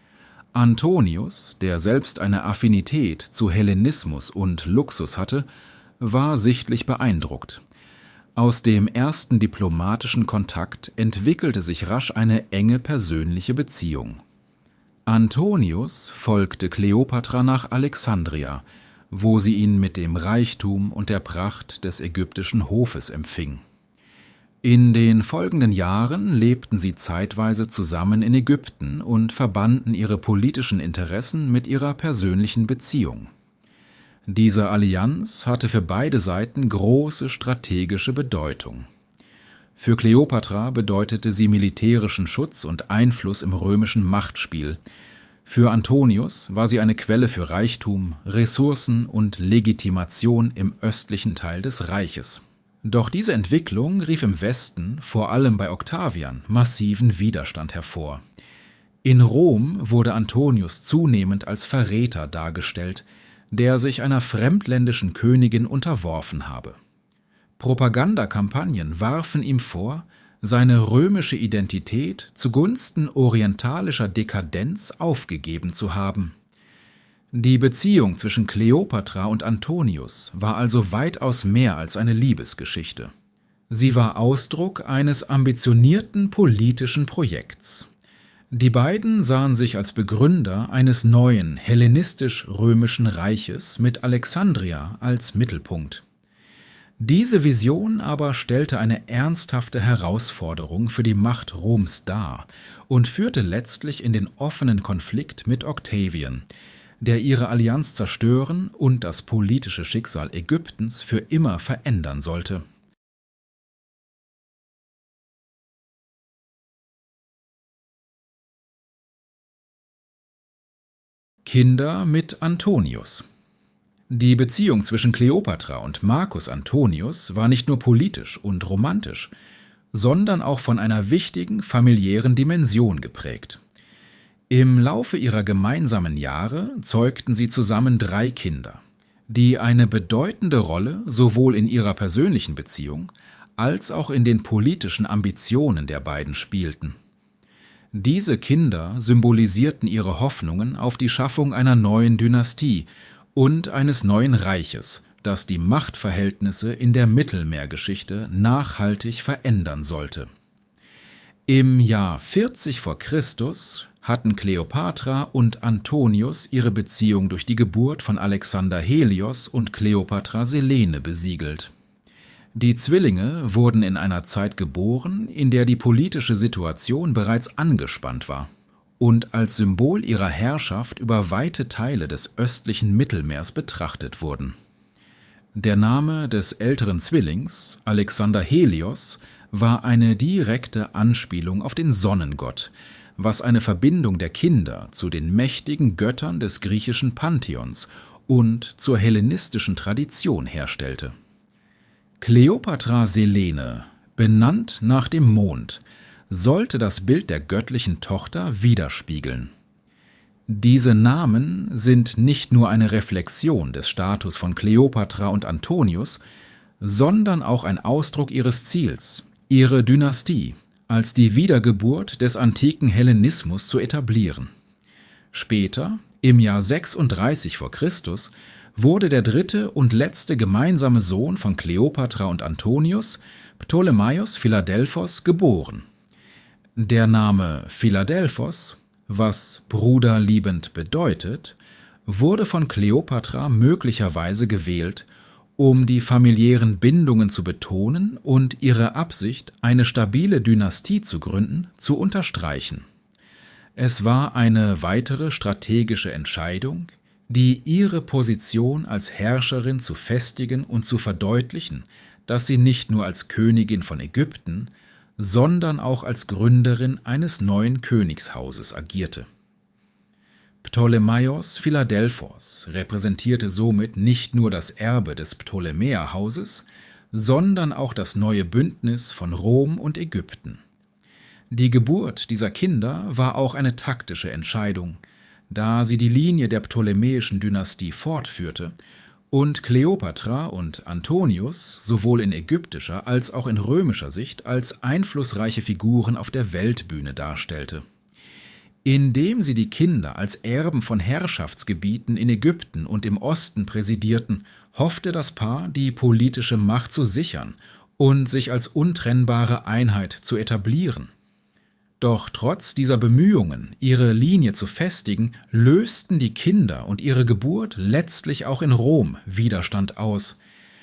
[SPEAKER 1] Antonius, der selbst eine Affinität zu Hellenismus und Luxus hatte, war sichtlich beeindruckt. Aus dem ersten diplomatischen Kontakt entwickelte sich rasch eine enge persönliche Beziehung. Antonius folgte Kleopatra nach Alexandria, wo sie ihn mit dem Reichtum und der Pracht des ägyptischen Hofes empfing. In den folgenden Jahren lebten sie zeitweise zusammen in Ägypten und verbanden ihre politischen Interessen mit ihrer persönlichen Beziehung. Diese Allianz hatte für beide Seiten große strategische Bedeutung. Für Kleopatra bedeutete sie militärischen Schutz und Einfluss im römischen Machtspiel. Für Antonius war sie eine Quelle für Reichtum, Ressourcen und Legitimation im östlichen Teil des Reiches. Doch diese Entwicklung rief im Westen, vor allem bei Octavian, massiven Widerstand hervor. In Rom wurde Antonius zunehmend als Verräter dargestellt, der sich einer fremdländischen Königin unterworfen habe. Propagandakampagnen warfen ihm vor, seine römische Identität zugunsten orientalischer Dekadenz aufgegeben zu haben. Die Beziehung zwischen Kleopatra und Antonius war also weitaus mehr als eine Liebesgeschichte. Sie war Ausdruck eines ambitionierten politischen Projekts. Die beiden sahen sich als Begründer eines neuen hellenistisch-römischen Reiches mit Alexandria als Mittelpunkt. Diese Vision aber stellte eine ernsthafte Herausforderung für die Macht Roms dar und führte letztlich in den offenen Konflikt mit Octavian, der ihre Allianz zerstören und das politische Schicksal Ägyptens für immer verändern sollte. Kinder mit Antonius. Die Beziehung zwischen Kleopatra und Marcus Antonius war nicht nur politisch und romantisch, sondern auch von einer wichtigen familiären Dimension geprägt. Im Laufe ihrer gemeinsamen Jahre zeugten sie zusammen drei Kinder, die eine bedeutende Rolle sowohl in ihrer persönlichen Beziehung als auch in den politischen Ambitionen der beiden spielten. Diese Kinder symbolisierten ihre Hoffnungen auf die Schaffung einer neuen Dynastie und eines neuen Reiches, das die Machtverhältnisse in der Mittelmeergeschichte nachhaltig verändern sollte. Im Jahr vierzig vor Christus hatten Kleopatra und Antonius ihre Beziehung durch die Geburt von Alexander Helios und Kleopatra Selene besiegelt. Die Zwillinge wurden in einer Zeit geboren, in der die politische Situation bereits angespannt war und als Symbol ihrer Herrschaft über weite Teile des östlichen Mittelmeers betrachtet wurden. Der Name des älteren Zwillings, Alexander Helios, war eine direkte Anspielung auf den Sonnengott, was eine Verbindung der Kinder zu den mächtigen Göttern des griechischen Pantheons und zur hellenistischen Tradition herstellte. Kleopatra Selene, benannt nach dem Mond, sollte das Bild der göttlichen Tochter widerspiegeln. Diese Namen sind nicht nur eine Reflexion des Status von Kleopatra und Antonius, sondern auch ein Ausdruck ihres Ziels, ihre Dynastie als die Wiedergeburt des antiken Hellenismus zu etablieren. Später, im Jahr sechsunddreißig vor Christus, wurde der dritte und letzte gemeinsame Sohn von Kleopatra und Antonius, Ptolemaios Philadelphos, geboren. Der Name Philadelphos, was bruderliebend bedeutet, wurde von Kleopatra möglicherweise gewählt, um die familiären Bindungen zu betonen und ihre Absicht, eine stabile Dynastie zu gründen, zu unterstreichen. Es war eine weitere strategische Entscheidung, die ihre Position als Herrscherin zu festigen und zu verdeutlichen, dass sie nicht nur als Königin von Ägypten, sondern auch als Gründerin eines neuen Königshauses agierte. Ptolemaios Philadelphos repräsentierte somit nicht nur das Erbe des Ptolemäerhauses, sondern auch das neue Bündnis von Rom und Ägypten. Die Geburt dieser Kinder war auch eine taktische Entscheidung, da sie die Linie der ptolemäischen Dynastie fortführte und Kleopatra und Antonius sowohl in ägyptischer als auch in römischer Sicht als einflussreiche Figuren auf der Weltbühne darstellte. Indem sie die Kinder als Erben von Herrschaftsgebieten in Ägypten und im Osten präsidierten, hoffte das Paar, die politische Macht zu sichern und sich als untrennbare Einheit zu etablieren. Doch trotz dieser Bemühungen, ihre Linie zu festigen, lösten die Kinder und ihre Geburt letztlich auch in Rom Widerstand aus.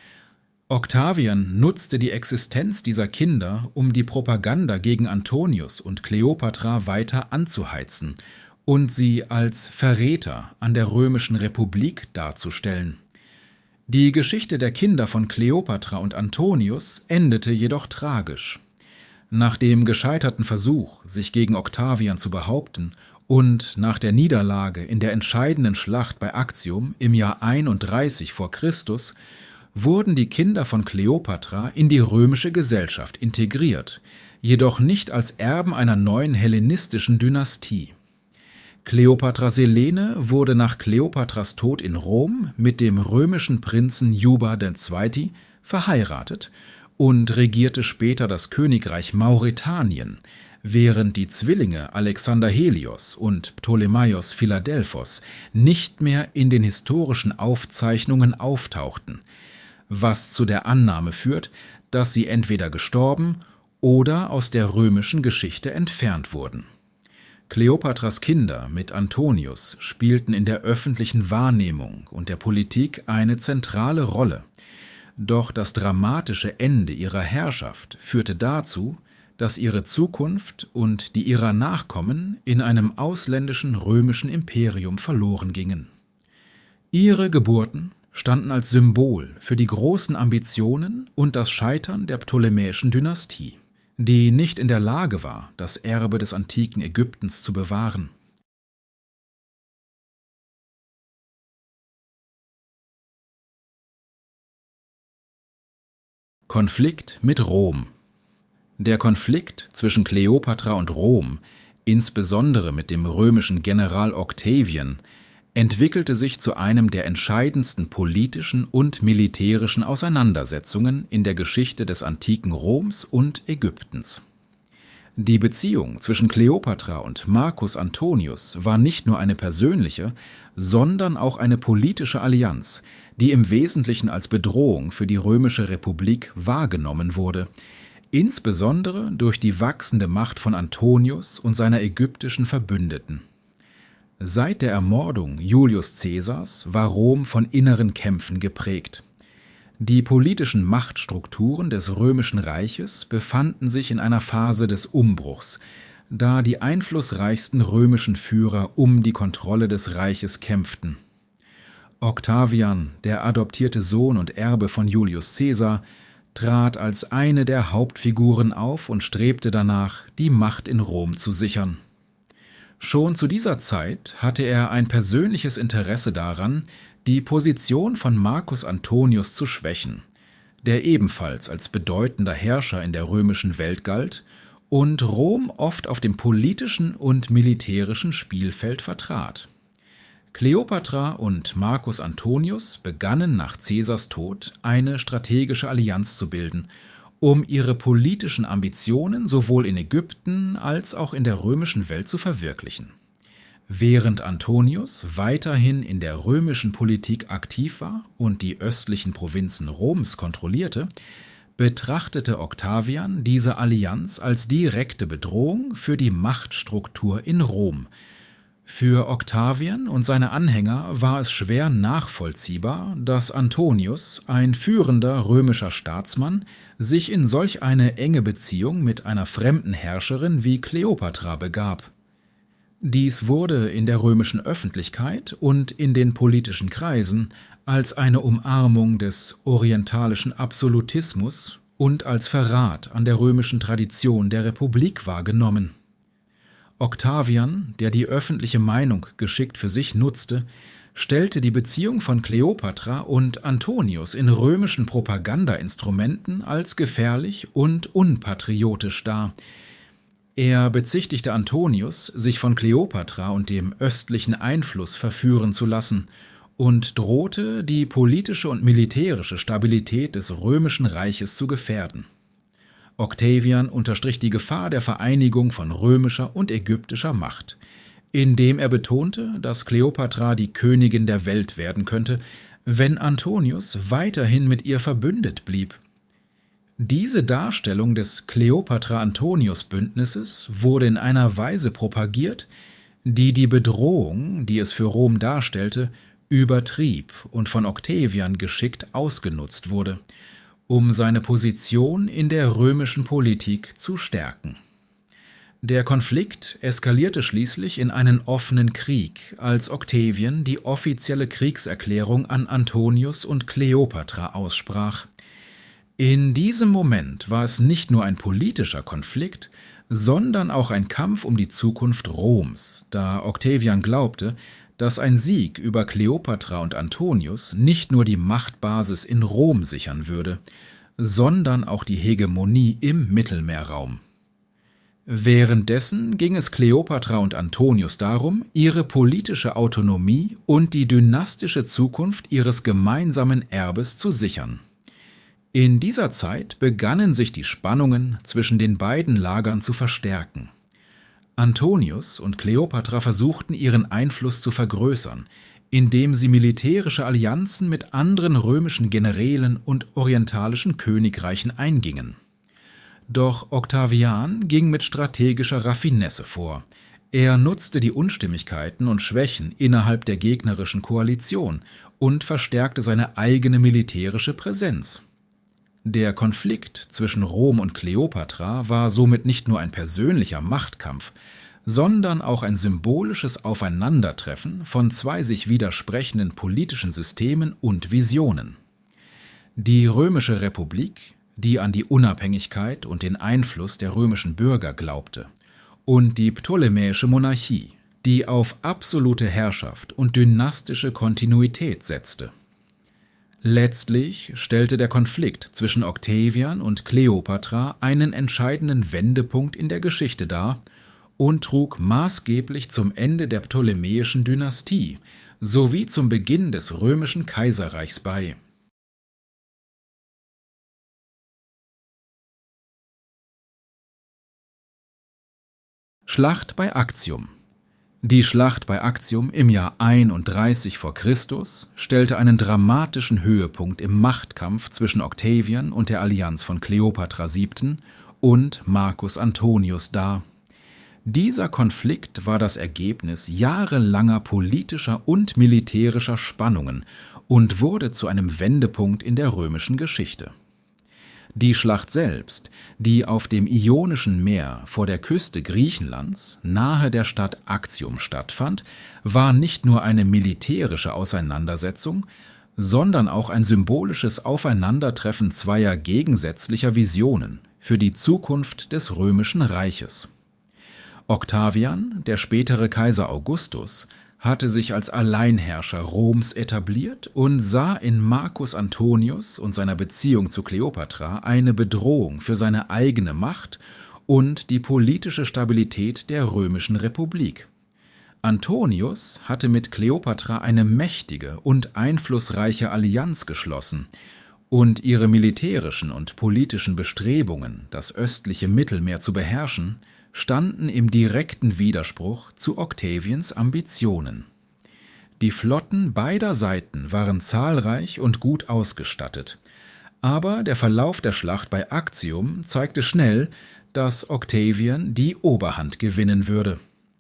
[SPEAKER 1] Octavian nutzte die Existenz dieser Kinder, um die Propaganda gegen Antonius und Kleopatra weiter anzuheizen und sie als Verräter an der römischen Republik darzustellen. Die Geschichte der Kinder von Kleopatra und Antonius endete jedoch tragisch. Nach dem gescheiterten Versuch, sich gegen Octavian zu behaupten, und nach der Niederlage in der entscheidenden Schlacht bei Actium im Jahr einunddreißig vor Christus wurden die Kinder von Kleopatra in die römische Gesellschaft integriert, jedoch nicht als Erben einer neuen hellenistischen Dynastie. Kleopatra Selene wurde nach Kleopatras Tod in Rom mit dem römischen Prinzen Juba der Zweite verheiratet und regierte später das Königreich Mauretanien, während die Zwillinge Alexander Helios und Ptolemaios Philadelphos nicht mehr in den historischen Aufzeichnungen auftauchten, was zu der Annahme führt, dass sie entweder gestorben oder aus der römischen Geschichte entfernt wurden. Kleopatras Kinder mit Antonius spielten in der öffentlichen Wahrnehmung und der Politik eine zentrale Rolle. Doch das dramatische Ende ihrer Herrschaft führte dazu, dass ihre Zukunft und die ihrer Nachkommen in einem ausländischen römischen Imperium verloren gingen. Ihre Geburten standen als Symbol für die großen Ambitionen und das Scheitern der ptolemäischen Dynastie, die nicht in der Lage war, das Erbe des antiken Ägyptens zu bewahren. Konflikt mit Rom. Der Konflikt zwischen Kleopatra und Rom, insbesondere mit dem römischen General Octavian, entwickelte sich zu einem der entscheidendsten politischen und militärischen Auseinandersetzungen in der Geschichte des antiken Roms und Ägyptens. Die Beziehung zwischen Kleopatra und Marcus Antonius war nicht nur eine persönliche, sondern auch eine politische Allianz, die im Wesentlichen als Bedrohung für die römische Republik wahrgenommen wurde, insbesondere durch die wachsende Macht von Antonius und seiner ägyptischen Verbündeten. Seit der Ermordung Julius Caesars war Rom von inneren Kämpfen geprägt. Die politischen Machtstrukturen des Römischen Reiches befanden sich in einer Phase des Umbruchs, da die einflussreichsten römischen Führer um die Kontrolle des Reiches kämpften. Octavian, der adoptierte Sohn und Erbe von Julius Caesar, trat als eine der Hauptfiguren auf und strebte danach, die Macht in Rom zu sichern. Schon zu dieser Zeit hatte er ein persönliches Interesse daran, die Position von Marcus Antonius zu schwächen, der ebenfalls als bedeutender Herrscher in der römischen Welt galt und Rom oft auf dem politischen und militärischen Spielfeld vertrat. Kleopatra und Marcus Antonius begannen nach Caesars Tod eine strategische Allianz zu bilden, um ihre politischen Ambitionen sowohl in Ägypten als auch in der römischen Welt zu verwirklichen. Während Antonius weiterhin in der römischen Politik aktiv war und die östlichen Provinzen Roms kontrollierte, betrachtete Octavian diese Allianz als direkte Bedrohung für die Machtstruktur in Rom. Für Octavian und seine Anhänger war es schwer nachvollziehbar, dass Antonius, ein führender römischer Staatsmann, sich in solch eine enge Beziehung mit einer fremden Herrscherin wie Kleopatra begab. Dies wurde in der römischen Öffentlichkeit und in den politischen Kreisen als eine Umarmung des orientalischen Absolutismus und als Verrat an der römischen Tradition der Republik wahrgenommen. Octavian, der die öffentliche Meinung geschickt für sich nutzte, stellte die Beziehung von Kleopatra und Antonius in römischen Propagandainstrumenten als gefährlich und unpatriotisch dar. Er bezichtigte Antonius, sich von Kleopatra und dem östlichen Einfluss verführen zu lassen und drohte, die politische und militärische Stabilität des römischen Reiches zu gefährden. Octavian unterstrich die Gefahr der Vereinigung von römischer und ägyptischer Macht, indem er betonte, dass Kleopatra die Königin der Welt werden könnte, wenn Antonius weiterhin mit ihr verbündet blieb. Diese Darstellung des Kleopatra-Antonius-Bündnisses wurde in einer Weise propagiert, die die Bedrohung, die es für Rom darstellte, übertrieb und von Octavian geschickt ausgenutzt wurde, um seine Position in der römischen Politik zu stärken. Der Konflikt eskalierte schließlich in einen offenen Krieg, als Octavian die offizielle Kriegserklärung an Antonius und Kleopatra aussprach. In diesem Moment war es nicht nur ein politischer Konflikt, sondern auch ein Kampf um die Zukunft Roms, da Octavian glaubte, dass ein Sieg über Kleopatra und Antonius nicht nur die Machtbasis in Rom sichern würde, sondern auch die Hegemonie im Mittelmeerraum. Währenddessen ging es Kleopatra und Antonius darum, ihre politische Autonomie und die dynastische Zukunft ihres gemeinsamen Erbes zu sichern. In dieser Zeit begannen sich die Spannungen zwischen den beiden Lagern zu verstärken. Antonius und Kleopatra versuchten, ihren Einfluss zu vergrößern, indem sie militärische Allianzen mit anderen römischen Generälen und orientalischen Königreichen eingingen. Doch Octavian ging mit strategischer Raffinesse vor. Er nutzte die Unstimmigkeiten und Schwächen innerhalb der gegnerischen Koalition und verstärkte seine eigene militärische Präsenz. Der Konflikt zwischen Rom und Kleopatra war somit nicht nur ein persönlicher Machtkampf, sondern auch ein symbolisches Aufeinandertreffen von zwei sich widersprechenden politischen Systemen und Visionen. Die Römische Republik, die an die Unabhängigkeit und den Einfluss der römischen Bürger glaubte, und die Ptolemäische Monarchie, die auf absolute Herrschaft und dynastische Kontinuität setzte. Letztlich stellte der Konflikt zwischen Octavian und Kleopatra einen entscheidenden Wendepunkt in der Geschichte dar und trug maßgeblich zum Ende der Ptolemäischen Dynastie sowie zum Beginn des römischen Kaiserreichs bei. Schlacht bei Actium. Die Schlacht bei Actium im Jahr einunddreißig vor Christus stellte einen dramatischen Höhepunkt im Machtkampf zwischen Octavian und der Allianz von Kleopatra siebten und Marcus Antonius dar. Dieser Konflikt war das Ergebnis jahrelanger politischer und militärischer Spannungen und wurde zu einem Wendepunkt in der römischen Geschichte. Die Schlacht selbst, die auf dem Ionischen Meer vor der Küste Griechenlands nahe der Stadt Actium stattfand, war nicht nur eine militärische Auseinandersetzung, sondern auch ein symbolisches Aufeinandertreffen zweier gegensätzlicher Visionen für die Zukunft des Römischen Reiches. Octavian, der spätere Kaiser Augustus, hatte sich als Alleinherrscher Roms etabliert und sah in Marcus Antonius und seiner Beziehung zu Kleopatra eine Bedrohung für seine eigene Macht und die politische Stabilität der Römischen Republik. Antonius hatte mit Kleopatra eine mächtige und einflussreiche Allianz geschlossen, und ihre militärischen und politischen Bestrebungen, das östliche Mittelmeer zu beherrschen, standen im direkten Widerspruch zu Octavians Ambitionen. Die Flotten beider Seiten waren zahlreich und gut ausgestattet, aber der Verlauf der Schlacht bei Actium zeigte schnell, dass Octavian die Oberhand gewinnen würde.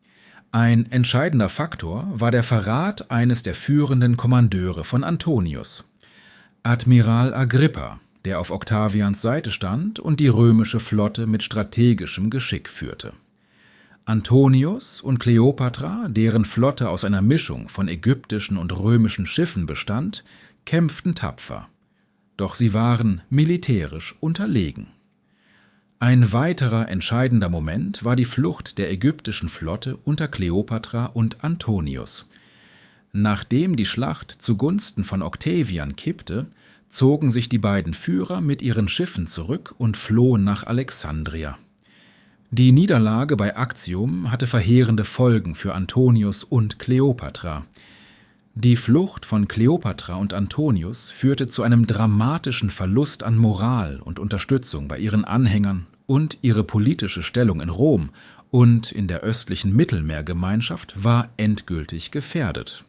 [SPEAKER 1] Ein entscheidender Faktor war der Verrat eines der führenden Kommandeure von Antonius, Admiral Agrippa, der auf Octavians Seite stand und die römische Flotte mit strategischem Geschick führte. Antonius und Kleopatra, deren Flotte aus einer Mischung von ägyptischen und römischen Schiffen bestand, kämpften tapfer. Doch sie waren militärisch unterlegen. Ein weiterer entscheidender Moment war die Flucht der ägyptischen Flotte unter Kleopatra und Antonius. Nachdem die Schlacht zugunsten von Octavian kippte, zogen sich die beiden Führer mit ihren Schiffen zurück und flohen nach Alexandria. Die Niederlage bei Actium hatte verheerende Folgen für Antonius und Kleopatra. Die Flucht von Kleopatra und Antonius führte zu einem dramatischen Verlust an Moral und Unterstützung bei ihren Anhängern, und ihre politische Stellung in Rom und in der östlichen Mittelmeergemeinschaft war endgültig gefährdet.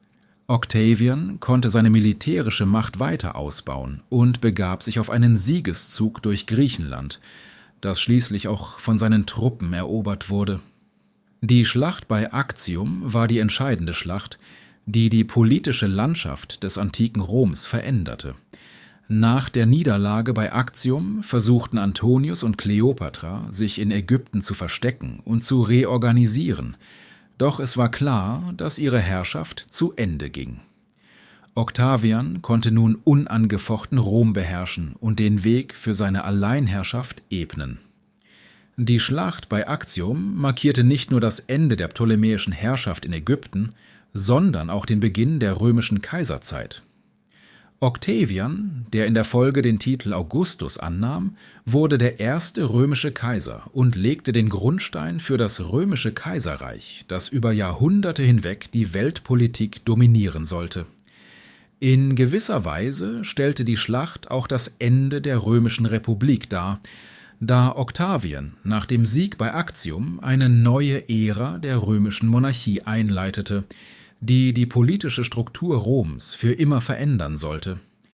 [SPEAKER 1] Octavian konnte seine militärische Macht weiter ausbauen und begab sich auf einen Siegeszug durch Griechenland, das schließlich auch von seinen Truppen erobert wurde. Die Schlacht bei Actium war die entscheidende Schlacht, die die politische Landschaft des antiken Roms veränderte. Nach der Niederlage bei Actium versuchten Antonius und Kleopatra, sich in Ägypten zu verstecken und zu reorganisieren, doch es war klar, dass ihre Herrschaft zu Ende ging. Octavian konnte nun unangefochten Rom beherrschen und den Weg für seine Alleinherrschaft ebnen. Die Schlacht bei Actium markierte nicht nur das Ende der ptolemäischen Herrschaft in Ägypten, sondern auch den Beginn der römischen Kaiserzeit. Octavian, der in der Folge den Titel Augustus annahm, wurde der erste römische Kaiser und legte den Grundstein für das römische Kaiserreich, das über Jahrhunderte hinweg die Weltpolitik dominieren sollte. In gewisser Weise stellte die Schlacht auch das Ende der römischen Republik dar, da Octavian nach dem Sieg bei Actium eine neue Ära der römischen Monarchie einleitete, die die politische Struktur Roms für immer verändern sollte.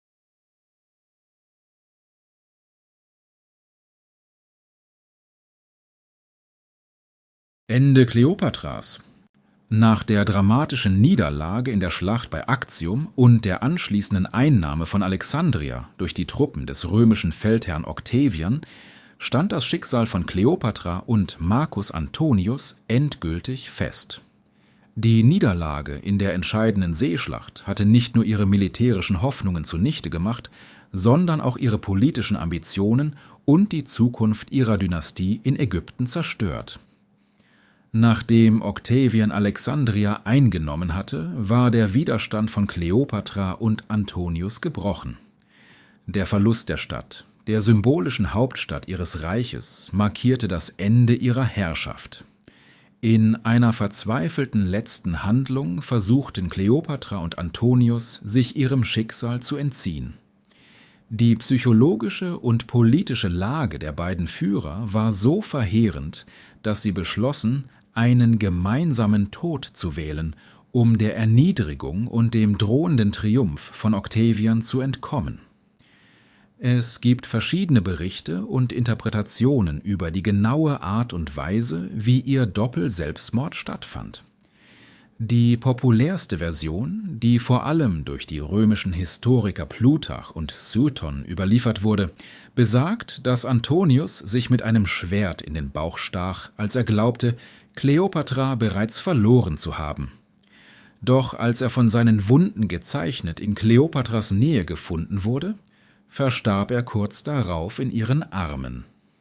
[SPEAKER 1] Ende Kleopatras. Nach der dramatischen Niederlage in der Schlacht bei Actium und der anschließenden Einnahme von Alexandria durch die Truppen des römischen Feldherrn Octavian stand das Schicksal von Kleopatra und Marcus Antonius endgültig fest. Die Niederlage in der entscheidenden Seeschlacht hatte nicht nur ihre militärischen Hoffnungen zunichte gemacht, sondern auch ihre politischen Ambitionen und die Zukunft ihrer Dynastie in Ägypten zerstört. Nachdem Octavian Alexandria eingenommen hatte, war der Widerstand von Kleopatra und Antonius gebrochen. Der Verlust der Stadt, der symbolischen Hauptstadt ihres Reiches, markierte das Ende ihrer Herrschaft. In einer verzweifelten letzten Handlung versuchten Kleopatra und Antonius, sich ihrem Schicksal zu entziehen. Die psychologische und politische Lage der beiden Führer war so verheerend, dass sie beschlossen, einen gemeinsamen Tod zu wählen, um der Erniedrigung und dem drohenden Triumph von Octavian zu entkommen. Es gibt verschiedene Berichte und Interpretationen über die genaue Art und Weise, wie ihr Doppelselbstmord stattfand. Die populärste Version, die vor allem durch die römischen Historiker Plutarch und Sueton überliefert wurde, besagt, dass Antonius sich mit einem Schwert in den Bauch stach, als er glaubte, Kleopatra bereits verloren zu haben. Doch als er von seinen Wunden gezeichnet in Kleopatras Nähe gefunden wurde, verstarb er kurz darauf in ihren Armen.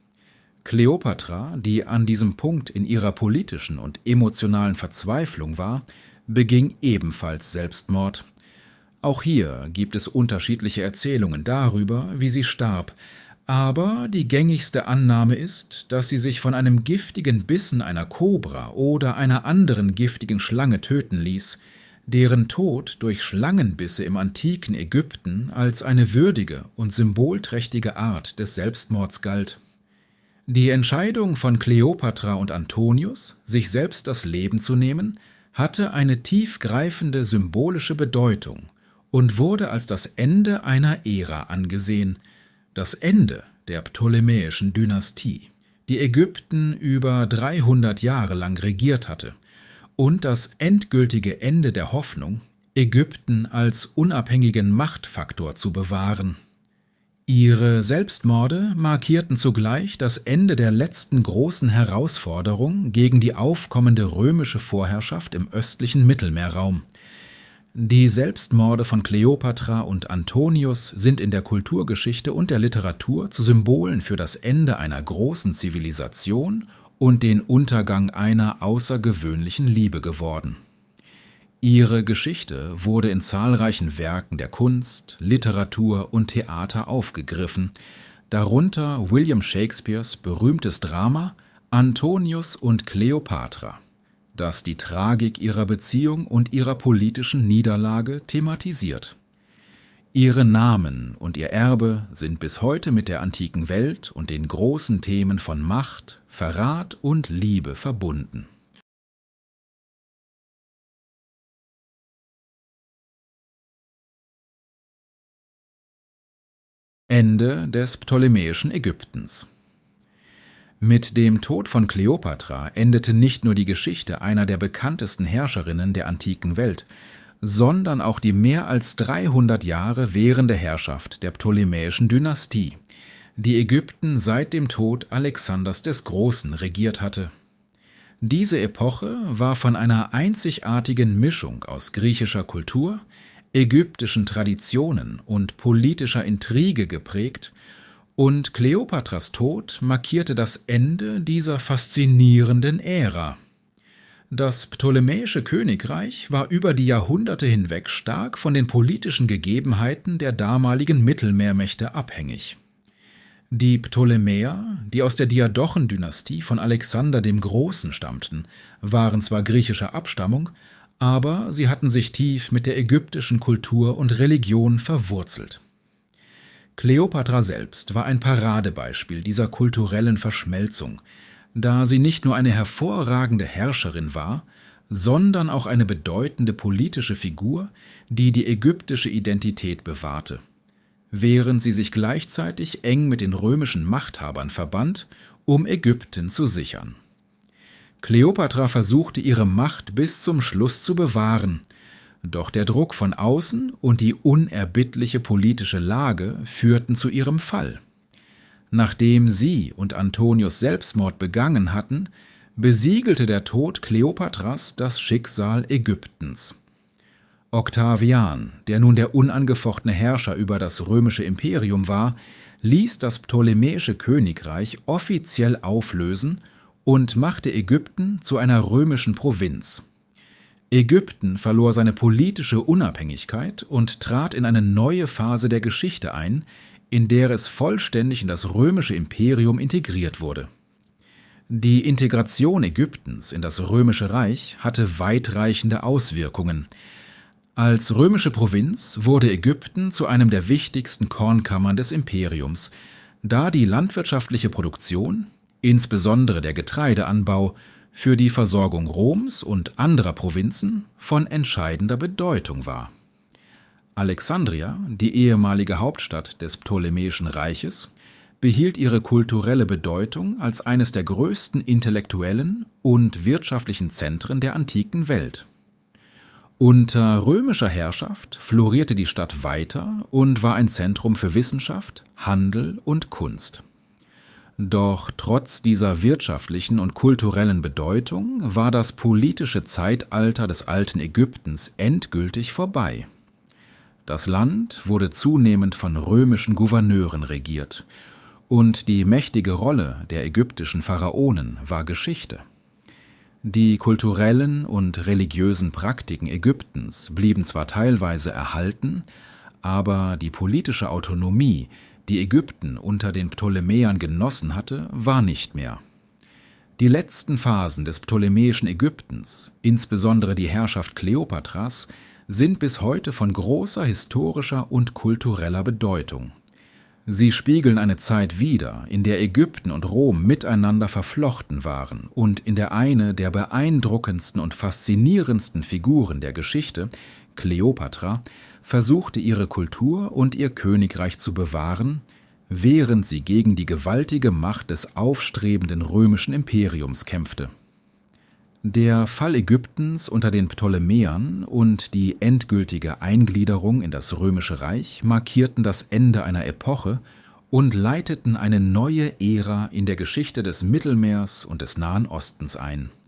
[SPEAKER 1] Kleopatra, die an diesem Punkt in ihrer politischen und emotionalen Verzweiflung war, beging ebenfalls Selbstmord. Auch hier gibt es unterschiedliche Erzählungen darüber, wie sie starb, aber die gängigste Annahme ist, dass sie sich von einem giftigen Bissen einer Kobra oder einer anderen giftigen Schlange töten ließ, deren Tod durch Schlangenbisse im antiken Ägypten als eine würdige und symbolträchtige Art des Selbstmords galt. Die Entscheidung von Kleopatra und Antonius, sich selbst das Leben zu nehmen, hatte eine tiefgreifende symbolische Bedeutung und wurde als das Ende einer Ära angesehen, das Ende der ptolemäischen Dynastie, die Ägypten über dreihundert Jahre lang regiert hatte, und das endgültige Ende der Hoffnung, Ägypten als unabhängigen Machtfaktor zu bewahren. Ihre Selbstmorde markierten zugleich das Ende der letzten großen Herausforderung gegen die aufkommende römische Vorherrschaft im östlichen Mittelmeerraum. Die Selbstmorde von Kleopatra und Antonius sind in der Kulturgeschichte und der Literatur zu Symbolen für das Ende einer großen Zivilisation und den Untergang einer außergewöhnlichen Liebe geworden. Ihre Geschichte wurde in zahlreichen Werken der Kunst, Literatur und Theater aufgegriffen, darunter William Shakespeares berühmtes Drama Antonius und Kleopatra, das die Tragik ihrer Beziehung und ihrer politischen Niederlage thematisiert. Ihre Namen und ihr Erbe sind bis heute mit der antiken Welt und den großen Themen von Macht, Verrat und Liebe verbunden. Ende des ptolemäischen Ägyptens. Mit dem Tod von Kleopatra endete nicht nur die Geschichte einer der bekanntesten Herrscherinnen der antiken Welt, sondern auch die mehr als dreihundert Jahre währende Herrschaft der ptolemäischen Dynastie, die Ägypten seit dem Tod Alexanders des Großen regiert hatte. Diese Epoche war von einer einzigartigen Mischung aus griechischer Kultur, ägyptischen Traditionen und politischer Intrige geprägt, und Kleopatras Tod markierte das Ende dieser faszinierenden Ära. Das ptolemäische Königreich war über die Jahrhunderte hinweg stark von den politischen Gegebenheiten der damaligen Mittelmeermächte abhängig. Die Ptolemäer, die aus der Diadochendynastie von Alexander dem Großen stammten, waren zwar griechischer Abstammung, aber sie hatten sich tief mit der ägyptischen Kultur und Religion verwurzelt. Kleopatra selbst war ein Paradebeispiel dieser kulturellen Verschmelzung, da sie nicht nur eine hervorragende Herrscherin war, sondern auch eine bedeutende politische Figur, die die ägyptische Identität bewahrte, während sie sich gleichzeitig eng mit den römischen Machthabern verband, um Ägypten zu sichern. Kleopatra versuchte ihre Macht bis zum Schluss zu bewahren, doch der Druck von außen und die unerbittliche politische Lage führten zu ihrem Fall. Nachdem sie und Antonius Selbstmord begangen hatten, besiegelte der Tod Kleopatras das Schicksal Ägyptens. Octavian, der nun der unangefochtene Herrscher über das römische Imperium war, ließ das ptolemäische Königreich offiziell auflösen und machte Ägypten zu einer römischen Provinz. Ägypten verlor seine politische Unabhängigkeit und trat in eine neue Phase der Geschichte ein, in der es vollständig in das römische Imperium integriert wurde. Die Integration Ägyptens in das römische Reich hatte weitreichende Auswirkungen. Als römische Provinz wurde Ägypten zu einem der wichtigsten Kornkammern des Imperiums, da die landwirtschaftliche Produktion, insbesondere der Getreideanbau, für die Versorgung Roms und anderer Provinzen von entscheidender Bedeutung war. Alexandria, die ehemalige Hauptstadt des Ptolemäischen Reiches, behielt ihre kulturelle Bedeutung als eines der größten intellektuellen und wirtschaftlichen Zentren der antiken Welt. Unter römischer Herrschaft florierte die Stadt weiter und war ein Zentrum für Wissenschaft, Handel und Kunst. Doch trotz dieser wirtschaftlichen und kulturellen Bedeutung war das politische Zeitalter des alten Ägyptens endgültig vorbei. Das Land wurde zunehmend von römischen Gouverneuren regiert, und die mächtige Rolle der ägyptischen Pharaonen war Geschichte. Die kulturellen und religiösen Praktiken Ägyptens blieben zwar teilweise erhalten, aber die politische Autonomie, die Ägypten unter den Ptolemäern genossen hatte, war nicht mehr. Die letzten Phasen des ptolemäischen Ägyptens, insbesondere die Herrschaft Kleopatras, sind bis heute von großer historischer und kultureller Bedeutung. Sie spiegeln eine Zeit wider, in der Ägypten und Rom miteinander verflochten waren und in der eine der beeindruckendsten und faszinierendsten Figuren der Geschichte, Kleopatra, versuchte ihre Kultur und ihr Königreich zu bewahren, während sie gegen die gewaltige Macht des aufstrebenden römischen Imperiums kämpfte. Der Fall Ägyptens unter den Ptolemäern und die endgültige Eingliederung in das Römische Reich markierten das Ende einer Epoche und leiteten eine neue Ära in der Geschichte des Mittelmeers und des Nahen Ostens ein.